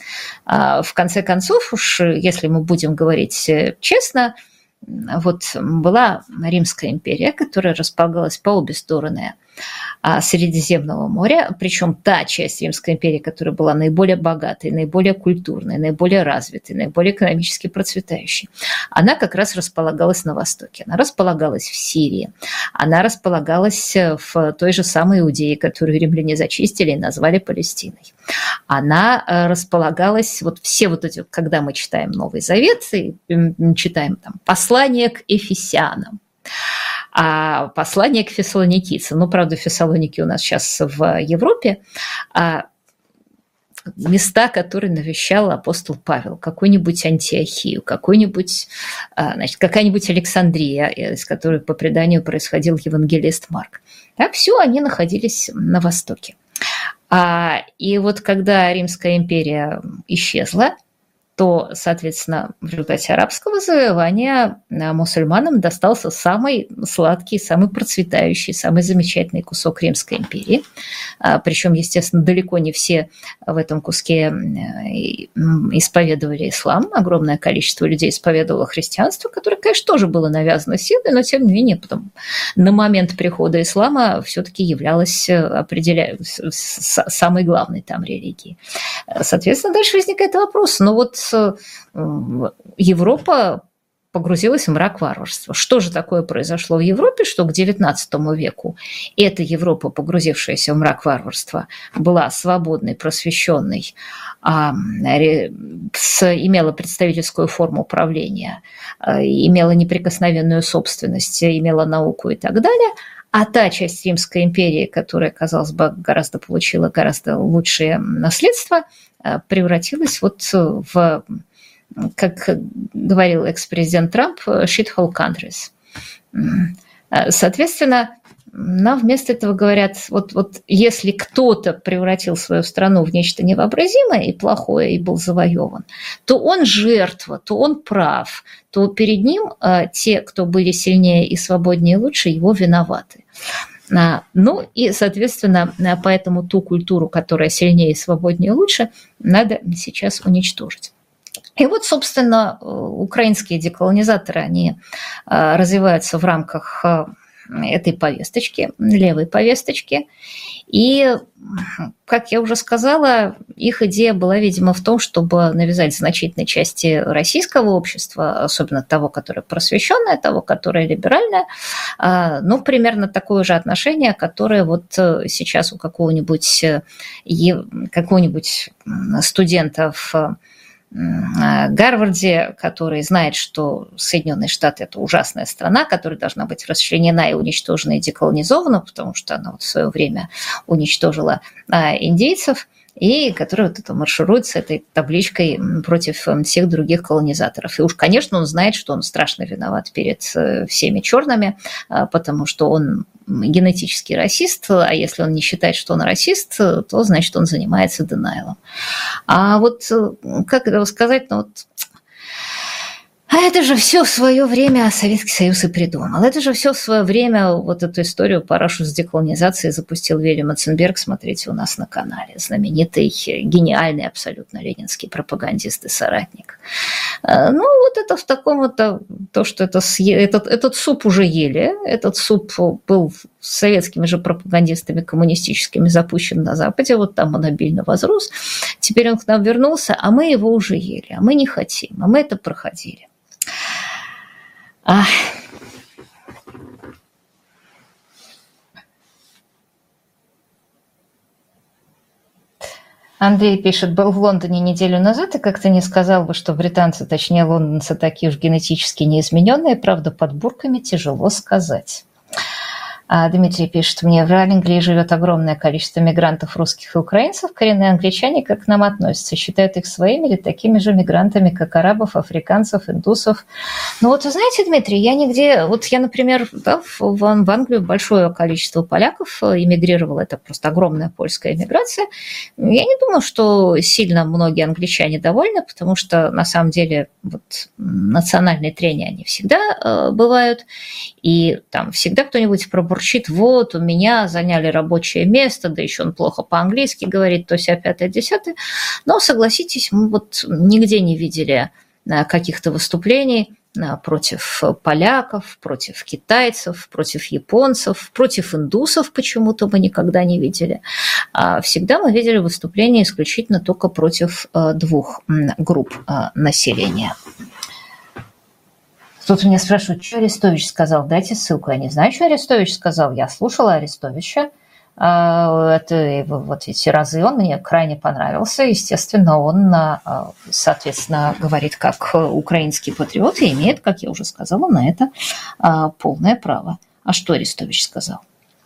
В конце концов, уж если мы будем говорить честно, вот была Римская империя, которая располагалась по обе стороны Средиземного моря, причем та часть Римской империи, которая была наиболее богатой, наиболее культурной, наиболее развитой, наиболее экономически процветающей, она как раз располагалась на востоке. Она располагалась в Сирии, она располагалась в той же самой Иудее, которую римляне зачистили и назвали Палестиной. Она располагалась, вот все вот эти, когда мы читаем Новый Завет и читаем там послание к Ефесянам, а послание к фессалоникийцам, правда, Фессалоники у нас сейчас в Европе, места, которые навещал апостол Павел, какую-нибудь Антиохию, какая-нибудь Александрия, из которой по преданию происходил евангелист Марк. Так, все они находились на востоке. И вот когда Римская империя исчезла, то, соответственно, в результате арабского завоевания мусульманам достался самый сладкий, самый процветающий, самый замечательный кусок Римской империи. Причем, естественно, далеко не все в этом куске исповедовали ислам. Огромное количество людей исповедовало христианство, которое, конечно, тоже было навязано силой, но, тем не менее, потом, на момент прихода ислама все-таки являлось самой главной там религией. Соответственно, дальше возникает вопрос, Европа погрузилась в мрак варварства. Что же такое произошло в Европе, что к XIX веку эта Европа, погрузившаяся в мрак варварства, была свободной, просвещенной, имела представительскую форму управления, имела неприкосновенную собственность, имела науку и так далее, а та часть Римской империи, которая, казалось бы, получила гораздо лучшее наследство, превратилась в, как говорил экс-президент Трамп, shithole countries. Соответственно, нам вместо этого говорят, если кто-то превратил свою страну в нечто невообразимое и плохое, и был завоеван, то он жертва, то он прав, то перед ним те, кто были сильнее и свободнее и лучше, его виноваты. И, соответственно, поэтому ту культуру, которая сильнее, свободнее и лучше, надо сейчас уничтожить. И вот, собственно, украинские деколонизаторы, они развиваются в рамках этой повесточки, левой повесточки. И, как я уже сказала, их идея была, видимо, в том, чтобы навязать значительной части российского общества, особенно того, которое просвещенное, того, которое либеральное, примерно такое же отношение, которое сейчас у какого-нибудь студента в Гарварде, который знает, что Соединенные Штаты – это ужасная страна, которая должна быть расчленена и уничтожена и деколонизована, потому что она в свое время уничтожила индейцев. и который вот это марширует с этой табличкой против всех других колонизаторов. И уж, конечно, он знает, что он страшно виноват перед всеми черными, потому что он генетический расист, а если он не считает, что он расист, то значит он занимается денайлом. А вот как это сказать, ну вот... А это же все в свое время Советский Союз и придумал. Это же все в свое время вот эту историю парашу с деколонизацией запустил Вилли Матценберг. Смотрите у нас на канале. Знаменитый, гениальный абсолютно ленинский пропагандист и соратник. Ну, вот это в таком вот, то, что этот суп уже ели. Этот суп был советскими же пропагандистами коммунистическими запущен на Западе. Вот там он обильно возрос. Теперь он к нам вернулся, а мы его уже ели. А мы не хотим. А мы это проходили. Андрей пишет, был в Лондоне неделю назад и как-то не сказал бы, что британцы, точнее лондонцы, такие уж генетически неизмененные, правда, под бурками тяжело сказать. Дмитрий пишет мне, в Англии живет огромное количество мигрантов русских и украинцев. Коренные англичане как к нам относятся? Считают их своими или такими же мигрантами, как арабов, африканцев, индусов? Ну вот, вы знаете, Дмитрий, я нигде... Вот я, например, да, в Англию большое количество поляков эмигрировало. Это просто огромная польская эмиграция. Я не думаю, что сильно многие англичане довольны, потому что, на самом деле, вот, национальные трения, они всегда бывают. И там всегда кто-нибудь пробурчит, вот, у меня заняли рабочее место, да еще он плохо по-английски говорит, то вся пятое, десятое. Но, согласитесь, мы вот нигде не видели каких-то выступлений против поляков, против китайцев, против японцев, против индусов почему-то мы никогда не видели. Всегда мы видели выступления исключительно только против двух групп населения. Тут меня спрашивают, что Арестович сказал. Дайте ссылку. Я не знаю, что Арестович сказал. Я слушала Арестовича. Это вот эти разы он мне крайне понравился. Естественно, он, соответственно, говорит как украинский патриот и имеет, как я уже сказала, на это полное право. А что Арестович сказал?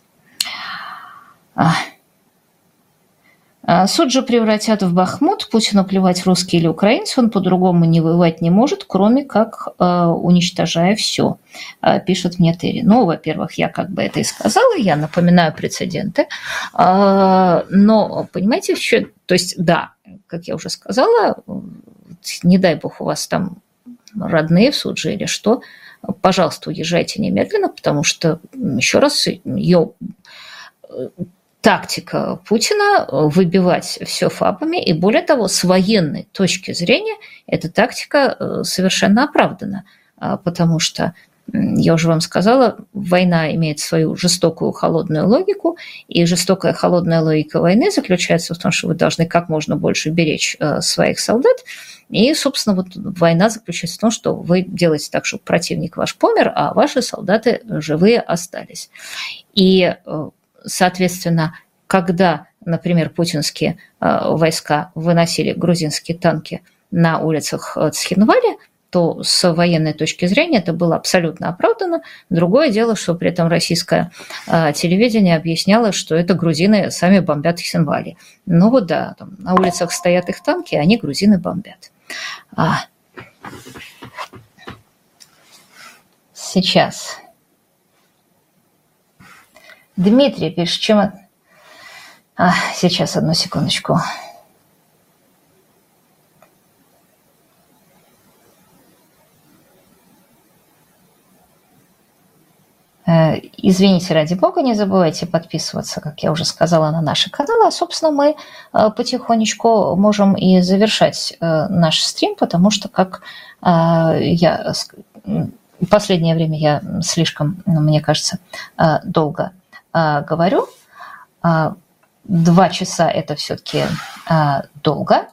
Суджу превратят в Бахмут, Путину плевать, русский или украинец, он по-другому не воевать не может, кроме как уничтожая все, пишет мне Терри. Ну, во-первых, я как бы это и сказала, я напоминаю прецеденты, но, понимаете, что, то есть, да, как я уже сказала, не дай бог у вас там родные в Судже или что, пожалуйста, уезжайте немедленно, потому что, еще раз, ее... Тактика Путина выбивать все ФАПами, и более того, с военной точки зрения эта тактика совершенно оправдана, потому что, я уже вам сказала, война имеет свою жестокую холодную логику, и жестокая холодная логика войны заключается в том, что вы должны как можно больше беречь своих солдат, и, собственно, вот война заключается в том, что вы делаете так, чтобы противник ваш помер, а ваши солдаты живые остались. И соответственно, когда, например, путинские войска выносили грузинские танки на улицах Цхинвали, то с военной точки зрения это было абсолютно оправдано. Другое дело, что при этом российское телевидение объясняло, что это грузины сами бомбят Цхинвали. Ну вот да, там на улицах стоят их танки, они грузины бомбят. Сейчас... Дмитрий пишет, чем... сейчас, одну секундочку. Извините, ради бога, не забывайте подписываться, как я уже сказала, на наши каналы. А, собственно, мы потихонечку можем и завершать наш стрим, потому что, как я... В последнее время я слишком, мне кажется, долго говорю. 2 часа – это все-таки долго.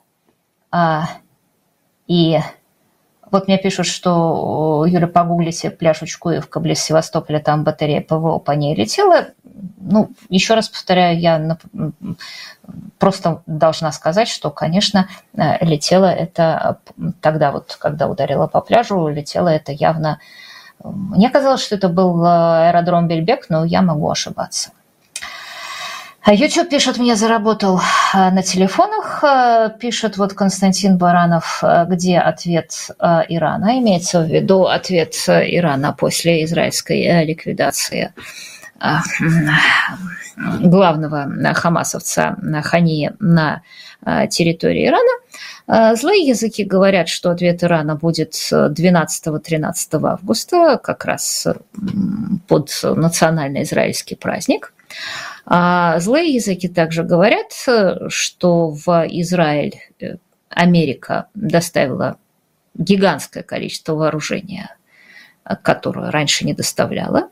И вот мне пишут, что, Юля, погуглите пляж Учкуевка близ Севастополя, там батарея ПВО по ней летела. Ну, еще раз повторяю, я просто должна сказать, что, конечно, летела это тогда, вот, когда ударила по пляжу, летела это явно... Мне казалось, что это был аэродром Бельбек, но я могу ошибаться. YouTube пишет, мне заработал на телефонах, пишет вот Константин Баранов, где ответ Ирана, имеется в виду ответ Ирана после израильской ликвидации главного хамасовца Хании на территории Ирана. Злые языки говорят, что ответ Ирана будет 12-13 августа, как раз под национальный израильский праздник. Злые языки также говорят, что в Израиль Америка доставила гигантское количество вооружения, которое раньше не доставляла,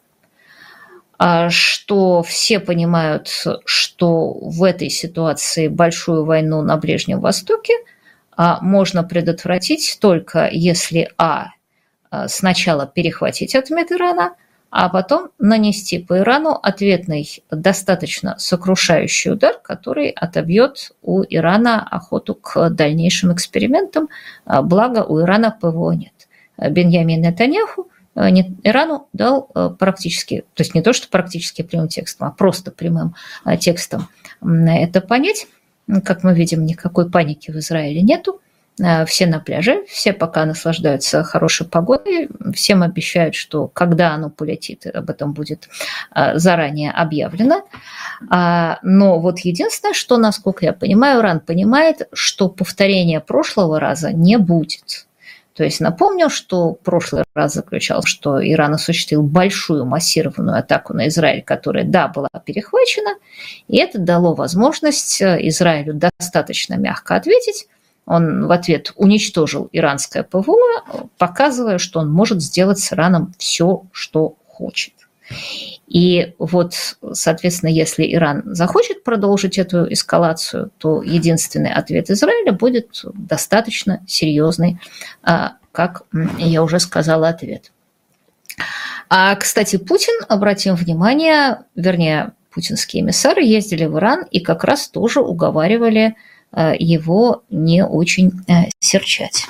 что все понимают, что в этой ситуации большую войну на Ближнем Востоке можно предотвратить только если сначала перехватить ответ Ирана, а потом нанести по Ирану ответный, достаточно сокрушающий удар, который отобьет у Ирана охоту к дальнейшим экспериментам, благо у Ирана ПВО нет. Беньямин Нетаньяху Ирану дал практически, то есть не то, что практически прямым текстом, а просто прямым текстом это понять. Как мы видим, никакой паники в Израиле нету. Все на пляже, все пока наслаждаются хорошей погодой, всем обещают, что когда оно полетит, об этом будет заранее объявлено. Но вот единственное, что, насколько я понимаю, Иран понимает, что повторения прошлого раза не будет. То есть напомню, что прошлый раз заключался, что Иран осуществил большую массированную атаку на Израиль, которая, да, была перехвачена, и это дало возможность Израилю достаточно мягко ответить. Он в ответ уничтожил иранское ПВО, показывая, что он может сделать с Ираном все, что хочет. И вот, соответственно, если Иран захочет продолжить эту эскалацию, то единственный ответ Израиля будет достаточно серьезный, как я уже сказала, ответ. Кстати, Путин, обратим внимание, вернее, путинские эмиссары ездили в Иран и как раз тоже уговаривали его не очень серчать.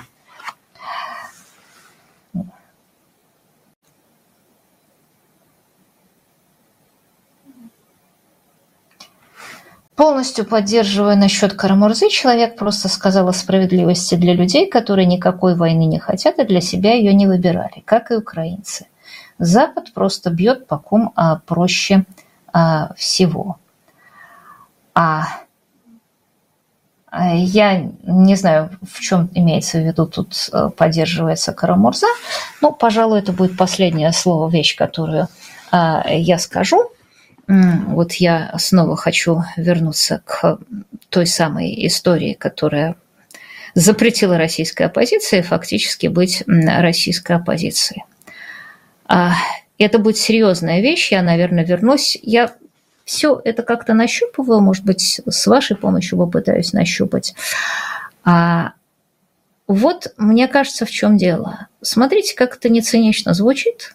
Полностью поддерживая насчет Карамурзы, человек просто сказал о справедливости для людей, которые никакой войны не хотят и для себя ее не выбирали, как и украинцы. Запад просто бьет по ком проще всего. Я не знаю, в чем имеется в виду тут поддерживается Карамурза, но, пожалуй, это будет последнее слово, вещь, которую я скажу. Вот я снова хочу вернуться к той самой истории, которая запретила российской оппозиции фактически быть российской оппозицией. Это будет серьезная вещь, я, наверное, вернусь. Я все это как-то нащупываю, может быть, с вашей помощью попытаюсь нащупать. Вот мне кажется, в чем дело. Смотрите, как это нецинично звучит.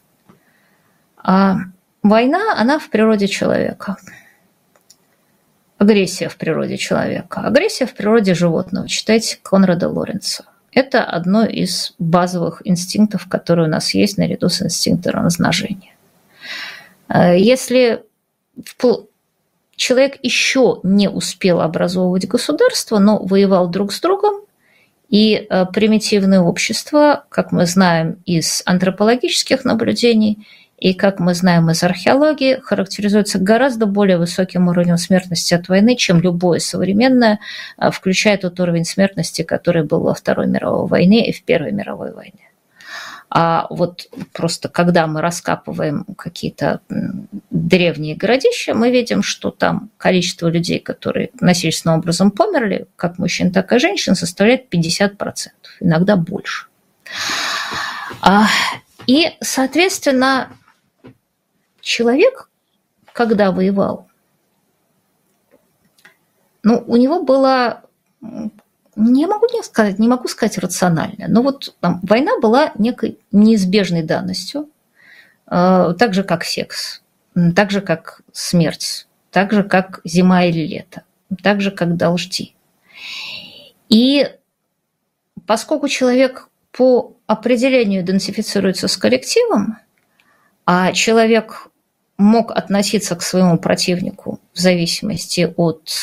Война, она в природе человека. Агрессия в природе человека. Агрессия в природе животного. Читайте Конрада Лоренца. Это одно из базовых инстинктов, которые у нас есть наряду с инстинктом размножения. Если человек еще не успел образовывать государство, но воевал друг с другом, и примитивное общество, как мы знаем из антропологических наблюдений, и, как мы знаем из археологии, характеризуется гораздо более высоким уровнем смертности от войны, чем любое современное, включая тот уровень смертности, который был во Второй мировой войне и в Первой мировой войне. А вот просто когда мы раскапываем какие-то древние городища, мы видим, что там количество людей, которые насильственным образом померли, как мужчин, так и женщин, составляет 50%, иногда больше. И, соответственно, человек, когда воевал, у него было, не могу сказать рационально, но вот там, война была некой неизбежной данностью, так же, как секс, так же, как смерть, так же, как зима или лето, так же, как дожди. И поскольку человек по определению идентифицируется с коллективом, а человек мог относиться к своему противнику в зависимости от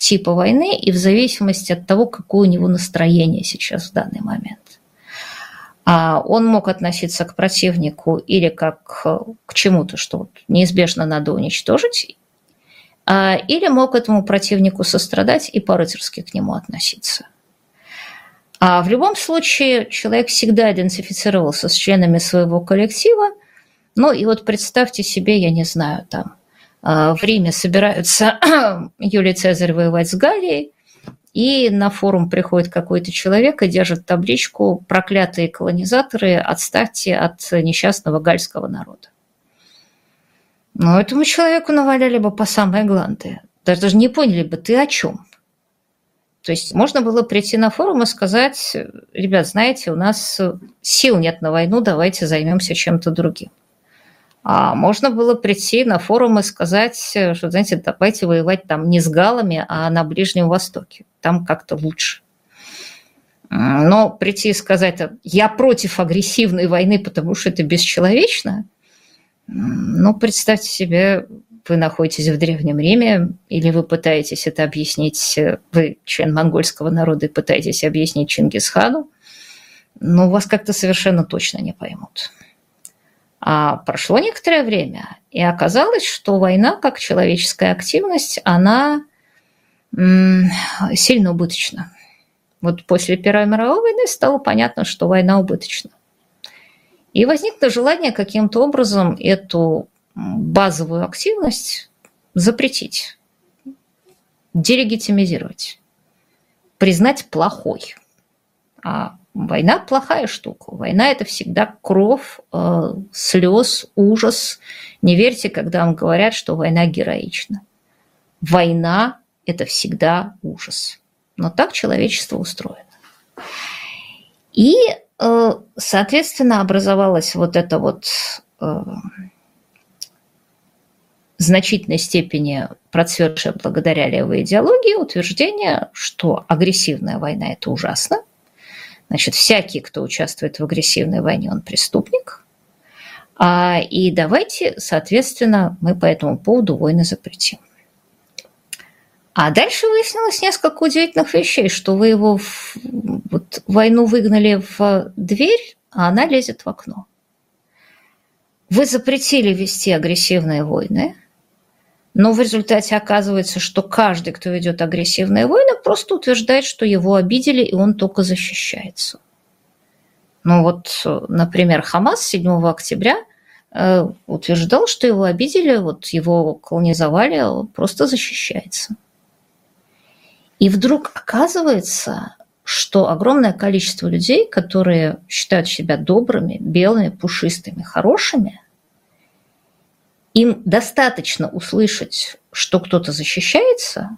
типа войны и в зависимости от того, какое у него настроение сейчас в данный момент. Он мог относиться к противнику или как к чему-то, что неизбежно надо уничтожить, или мог этому противнику сострадать и по-рыцарски к нему относиться. В любом случае человек всегда идентифицировался с членами своего коллектива. Ну и вот представьте себе, я не знаю, там в Риме собираются Юлий Цезарь воевать с Галлией, и на форум приходит какой-то человек и держит табличку «Проклятые колонизаторы, отставьте от несчастного гальского народа». Но этому человеку наваляли бы по самые гланды. Даже не поняли бы, ты о чем? То есть можно было прийти на форум и сказать: ребят, знаете, у нас сил нет на войну, давайте займемся чем-то другим. А можно было прийти на форум и сказать, что, знаете, давайте воевать там не с галлами, а на Ближнем Востоке. Там как-то лучше. Но прийти и сказать: я против агрессивной войны, потому что это бесчеловечно, ну, представьте себе, вы находитесь в Древнем Риме, или вы пытаетесь это объяснить, вы член монгольского народа и пытаетесь объяснить Чингисхану, но вас как-то совершенно точно не поймут. А прошло некоторое время, и оказалось, что война, как человеческая активность, она сильно убыточна. Вот после Первой мировой войны стало понятно, что война убыточна. И возникло желание каким-то образом эту базовую активность запретить, делегитимизировать, признать плохой. А война – плохая штука. Война – это всегда кровь, слез, ужас. Не верьте, когда вам говорят, что война героична. Война – это всегда ужас. Но так человечество устроено. И, соответственно, образовалась вот эта вот в значительной степени процветшая благодаря левой идеологии утверждение, что агрессивная война – это ужасно. Значит, всякий, кто участвует в агрессивной войне, он преступник. И давайте, соответственно, мы по этому поводу войны запретим. А дальше выяснилось несколько удивительных вещей, что вы его войну выгнали в дверь, а она лезет в окно. Вы запретили вести агрессивные войны, но в результате оказывается, что каждый, кто ведет агрессивные войны, просто утверждает, что его обидели, и он только защищается. Ну вот, например, Хамас 7 октября утверждал, что его обидели, вот его колонизовали, а он просто защищается. И вдруг оказывается, что огромное количество людей, которые считают себя добрыми, белыми, пушистыми, хорошими, им достаточно услышать, что кто-то защищается,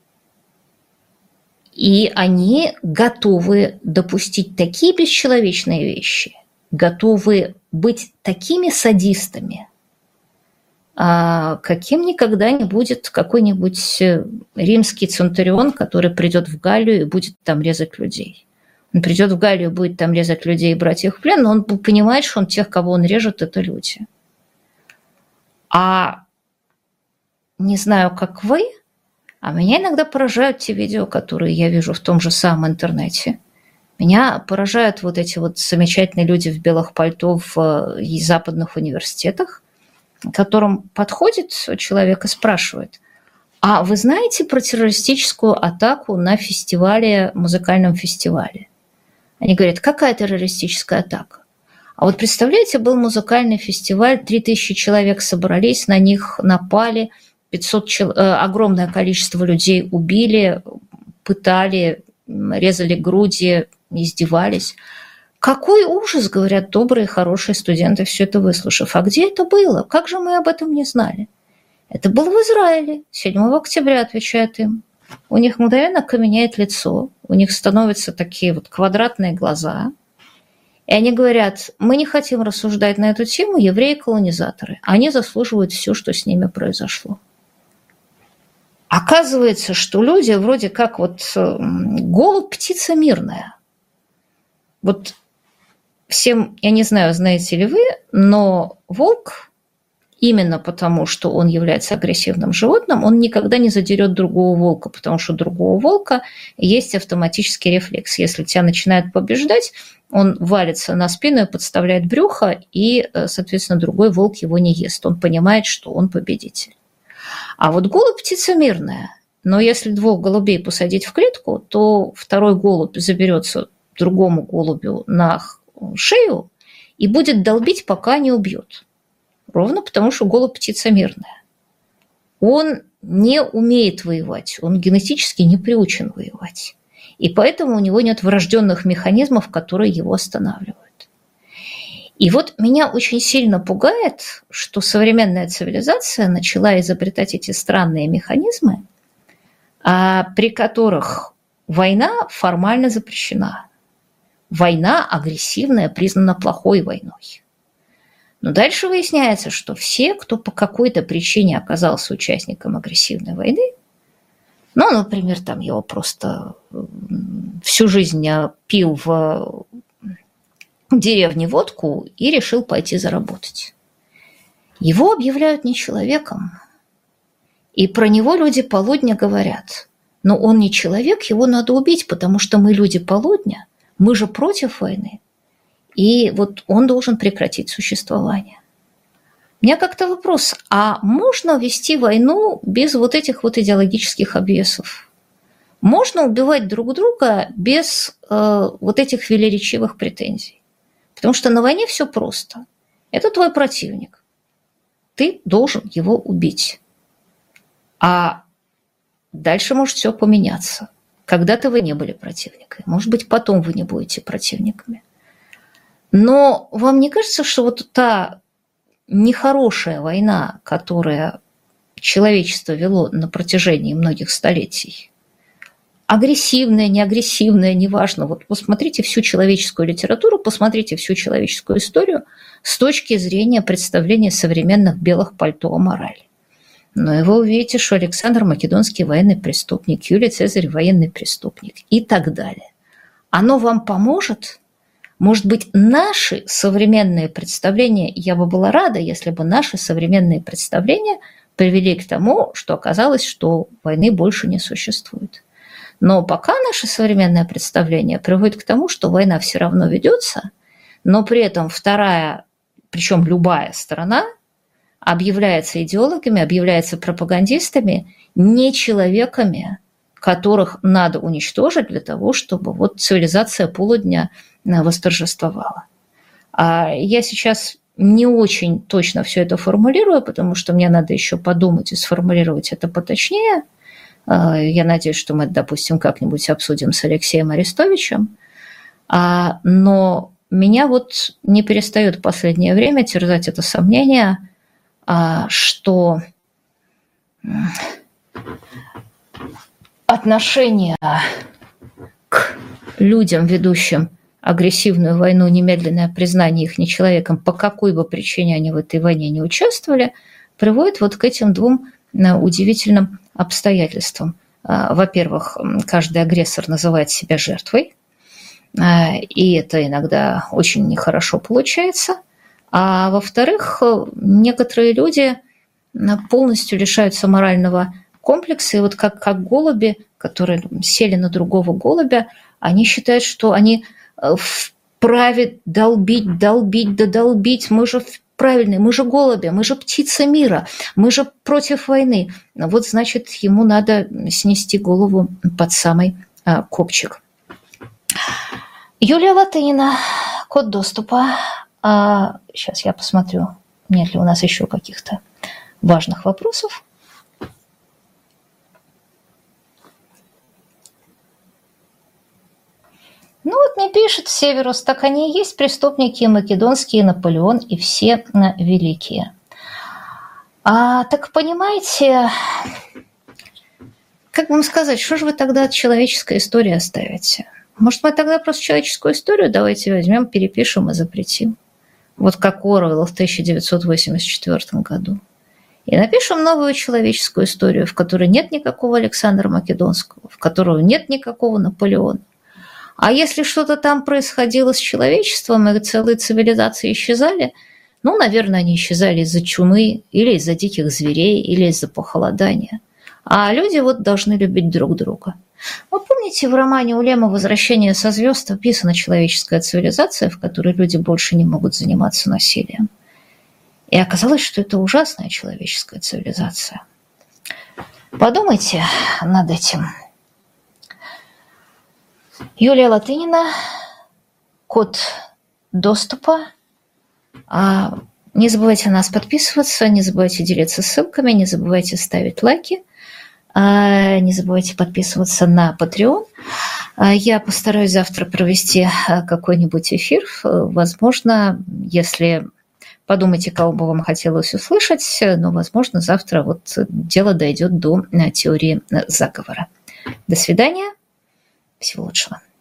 и они готовы допустить такие бесчеловечные вещи, готовы быть такими садистами, каким никогда не будет какой-нибудь римский центурион, который придет в Галлию и будет там резать людей. Он придет в Галлию, будет там резать людей и брать их в плен, но он понимает, что он тех, кого он режет, это люди. Не знаю, как вы, а меня иногда поражают те видео, которые я вижу в том же самом интернете. Меня поражают вот эти вот замечательные люди в белых пальто в западных университетах, к которым подходит человек и спрашивает: а вы знаете про террористическую атаку на фестивале, музыкальном фестивале? Они говорят: какая террористическая атака? А вот представляете, был музыкальный фестиваль, 3000 человек собрались, на них напали, 500 огромное количество людей убили, пытали, резали груди, издевались. Какой ужас, говорят добрые, хорошие студенты, все это выслушав. А где это было? Как же мы об этом не знали? Это было в Израиле, 7 октября, отвечает им. У них мгновенно каменеет лицо, у них становятся такие вот квадратные глаза. И они говорят: мы не хотим рассуждать на эту тему, евреи-колонизаторы. Они заслуживают все, что с ними произошло. Оказывается, что люди вроде как вот голубь, птица мирная. Вот всем, я не знаю, знаете ли вы, но волк именно потому, что он является агрессивным животным, он никогда не задерет другого волка, потому что у другого волка есть автоматический рефлекс. Если тебя начинают побеждать, он валится на спину и подставляет брюхо, и, соответственно, другой волк его не ест. Он понимает, что он победитель. А вот голубь – птица мирная. Но если двух голубей посадить в клетку, то второй голубь заберется другому голубю на шею и будет долбить, пока не убьет. Ровно потому, что голубь – птица мирная. Он не умеет воевать, он генетически не приучен воевать. И поэтому у него нет врожденных механизмов, которые его останавливают. И вот меня очень сильно пугает, что современная цивилизация начала изобретать эти странные механизмы, при которых война формально запрещена. Война агрессивная признана плохой войной. Но дальше выясняется, что все, кто по какой-то причине оказался участником агрессивной войны, ну, например, там его просто всю жизнь пил в деревне водку и решил пойти заработать. Его объявляют не человеком. И про него люди полудня говорят: но он не человек, его надо убить, потому что мы люди полудня, мы же против войны. И вот он должен прекратить существование. У меня как-то вопрос, а можно вести войну без вот этих вот идеологических обвесов? Можно убивать друг друга без вот этих велеречивых претензий? Потому что на войне все просто. Это твой противник. Ты должен его убить. А дальше может все поменяться. Когда-то вы не были противниками. Может быть, потом вы не будете противниками. Но вам не кажется, что вот та нехорошая война, которую человечество вело на протяжении многих столетий, агрессивная, неагрессивная, неважно, вот посмотрите всю человеческую литературу, посмотрите всю человеческую историю с точки зрения представления современных белых пальто о морали. Но и вы увидите, что Александр Македонский военный преступник, Юлий Цезарь военный преступник и так далее. Оно вам поможет? Может быть, наши современные представления, я бы была рада, если бы наши современные представления привели к тому, что оказалось, что войны больше не существует. Но пока наше современное представление приводит к тому, что война все равно ведется, но при этом вторая, причем любая сторона, объявляется идеологами, объявляется пропагандистами, не человеками, которых надо уничтожить для того, чтобы вот цивилизация полудня восторжествовала. А я сейчас не очень точно все это формулирую, потому что мне надо еще подумать и сформулировать это поточнее. Я надеюсь, что мы, допустим, как-нибудь обсудим с Алексеем Арестовичем. Но меня вот не перестает в последнее время терзать это сомнение, что отношение к людям, ведущим агрессивную войну, немедленное признание их нечеловеком, по какой бы причине они в этой войне не участвовали, приводит вот к этим двум удивительным обстоятельствам. Во-первых, каждый агрессор называет себя жертвой, и это иногда очень нехорошо получается. А во-вторых, некоторые люди полностью лишаются морального комплекса, и вот как голуби, которые сели на другого голубя, они считают, что они вправе долбить, да долбить, мы же правильные, мы же голуби, мы же птица мира, мы же против войны. Вот, значит, ему надо снести голову под самый копчик. Юлия Латынина, код доступа. Сейчас я посмотрю, нет ли у нас еще каких-то важных вопросов. Ну вот мне пишет Северус, так они и есть преступники македонские, Наполеон и все великие. Так понимаете, как вам сказать, что же вы тогда от человеческой истории оставите? Может, мы тогда просто человеческую историю давайте возьмем, перепишем и запретим? Вот как Оруэлл в 1984 году. И напишем новую человеческую историю, в которой нет никакого Александра Македонского, в которой нет никакого Наполеона. А если что-то там происходило с человечеством, и целые цивилизации исчезали, Ну, наверное, они исчезали из-за чумы или из-за диких зверей, или из-за похолодания. А люди вот должны любить друг друга. Вы помните, в романе Улема «Возвращение со звезд» описана человеческая цивилизация, в которой люди больше не могут заниматься насилием. И оказалось, что это ужасная человеческая цивилизация. Подумайте над этим. Юлия Латынина, код доступа. Не забывайте на нас подписываться, не забывайте делиться ссылками, не забывайте ставить лайки, не забывайте подписываться на Patreon. Я постараюсь завтра провести какой-нибудь эфир. Возможно, если подумайте, кого бы вам хотелось услышать, но, возможно, завтра вот дело дойдет до теории заговора. До свидания. Всего лучшего.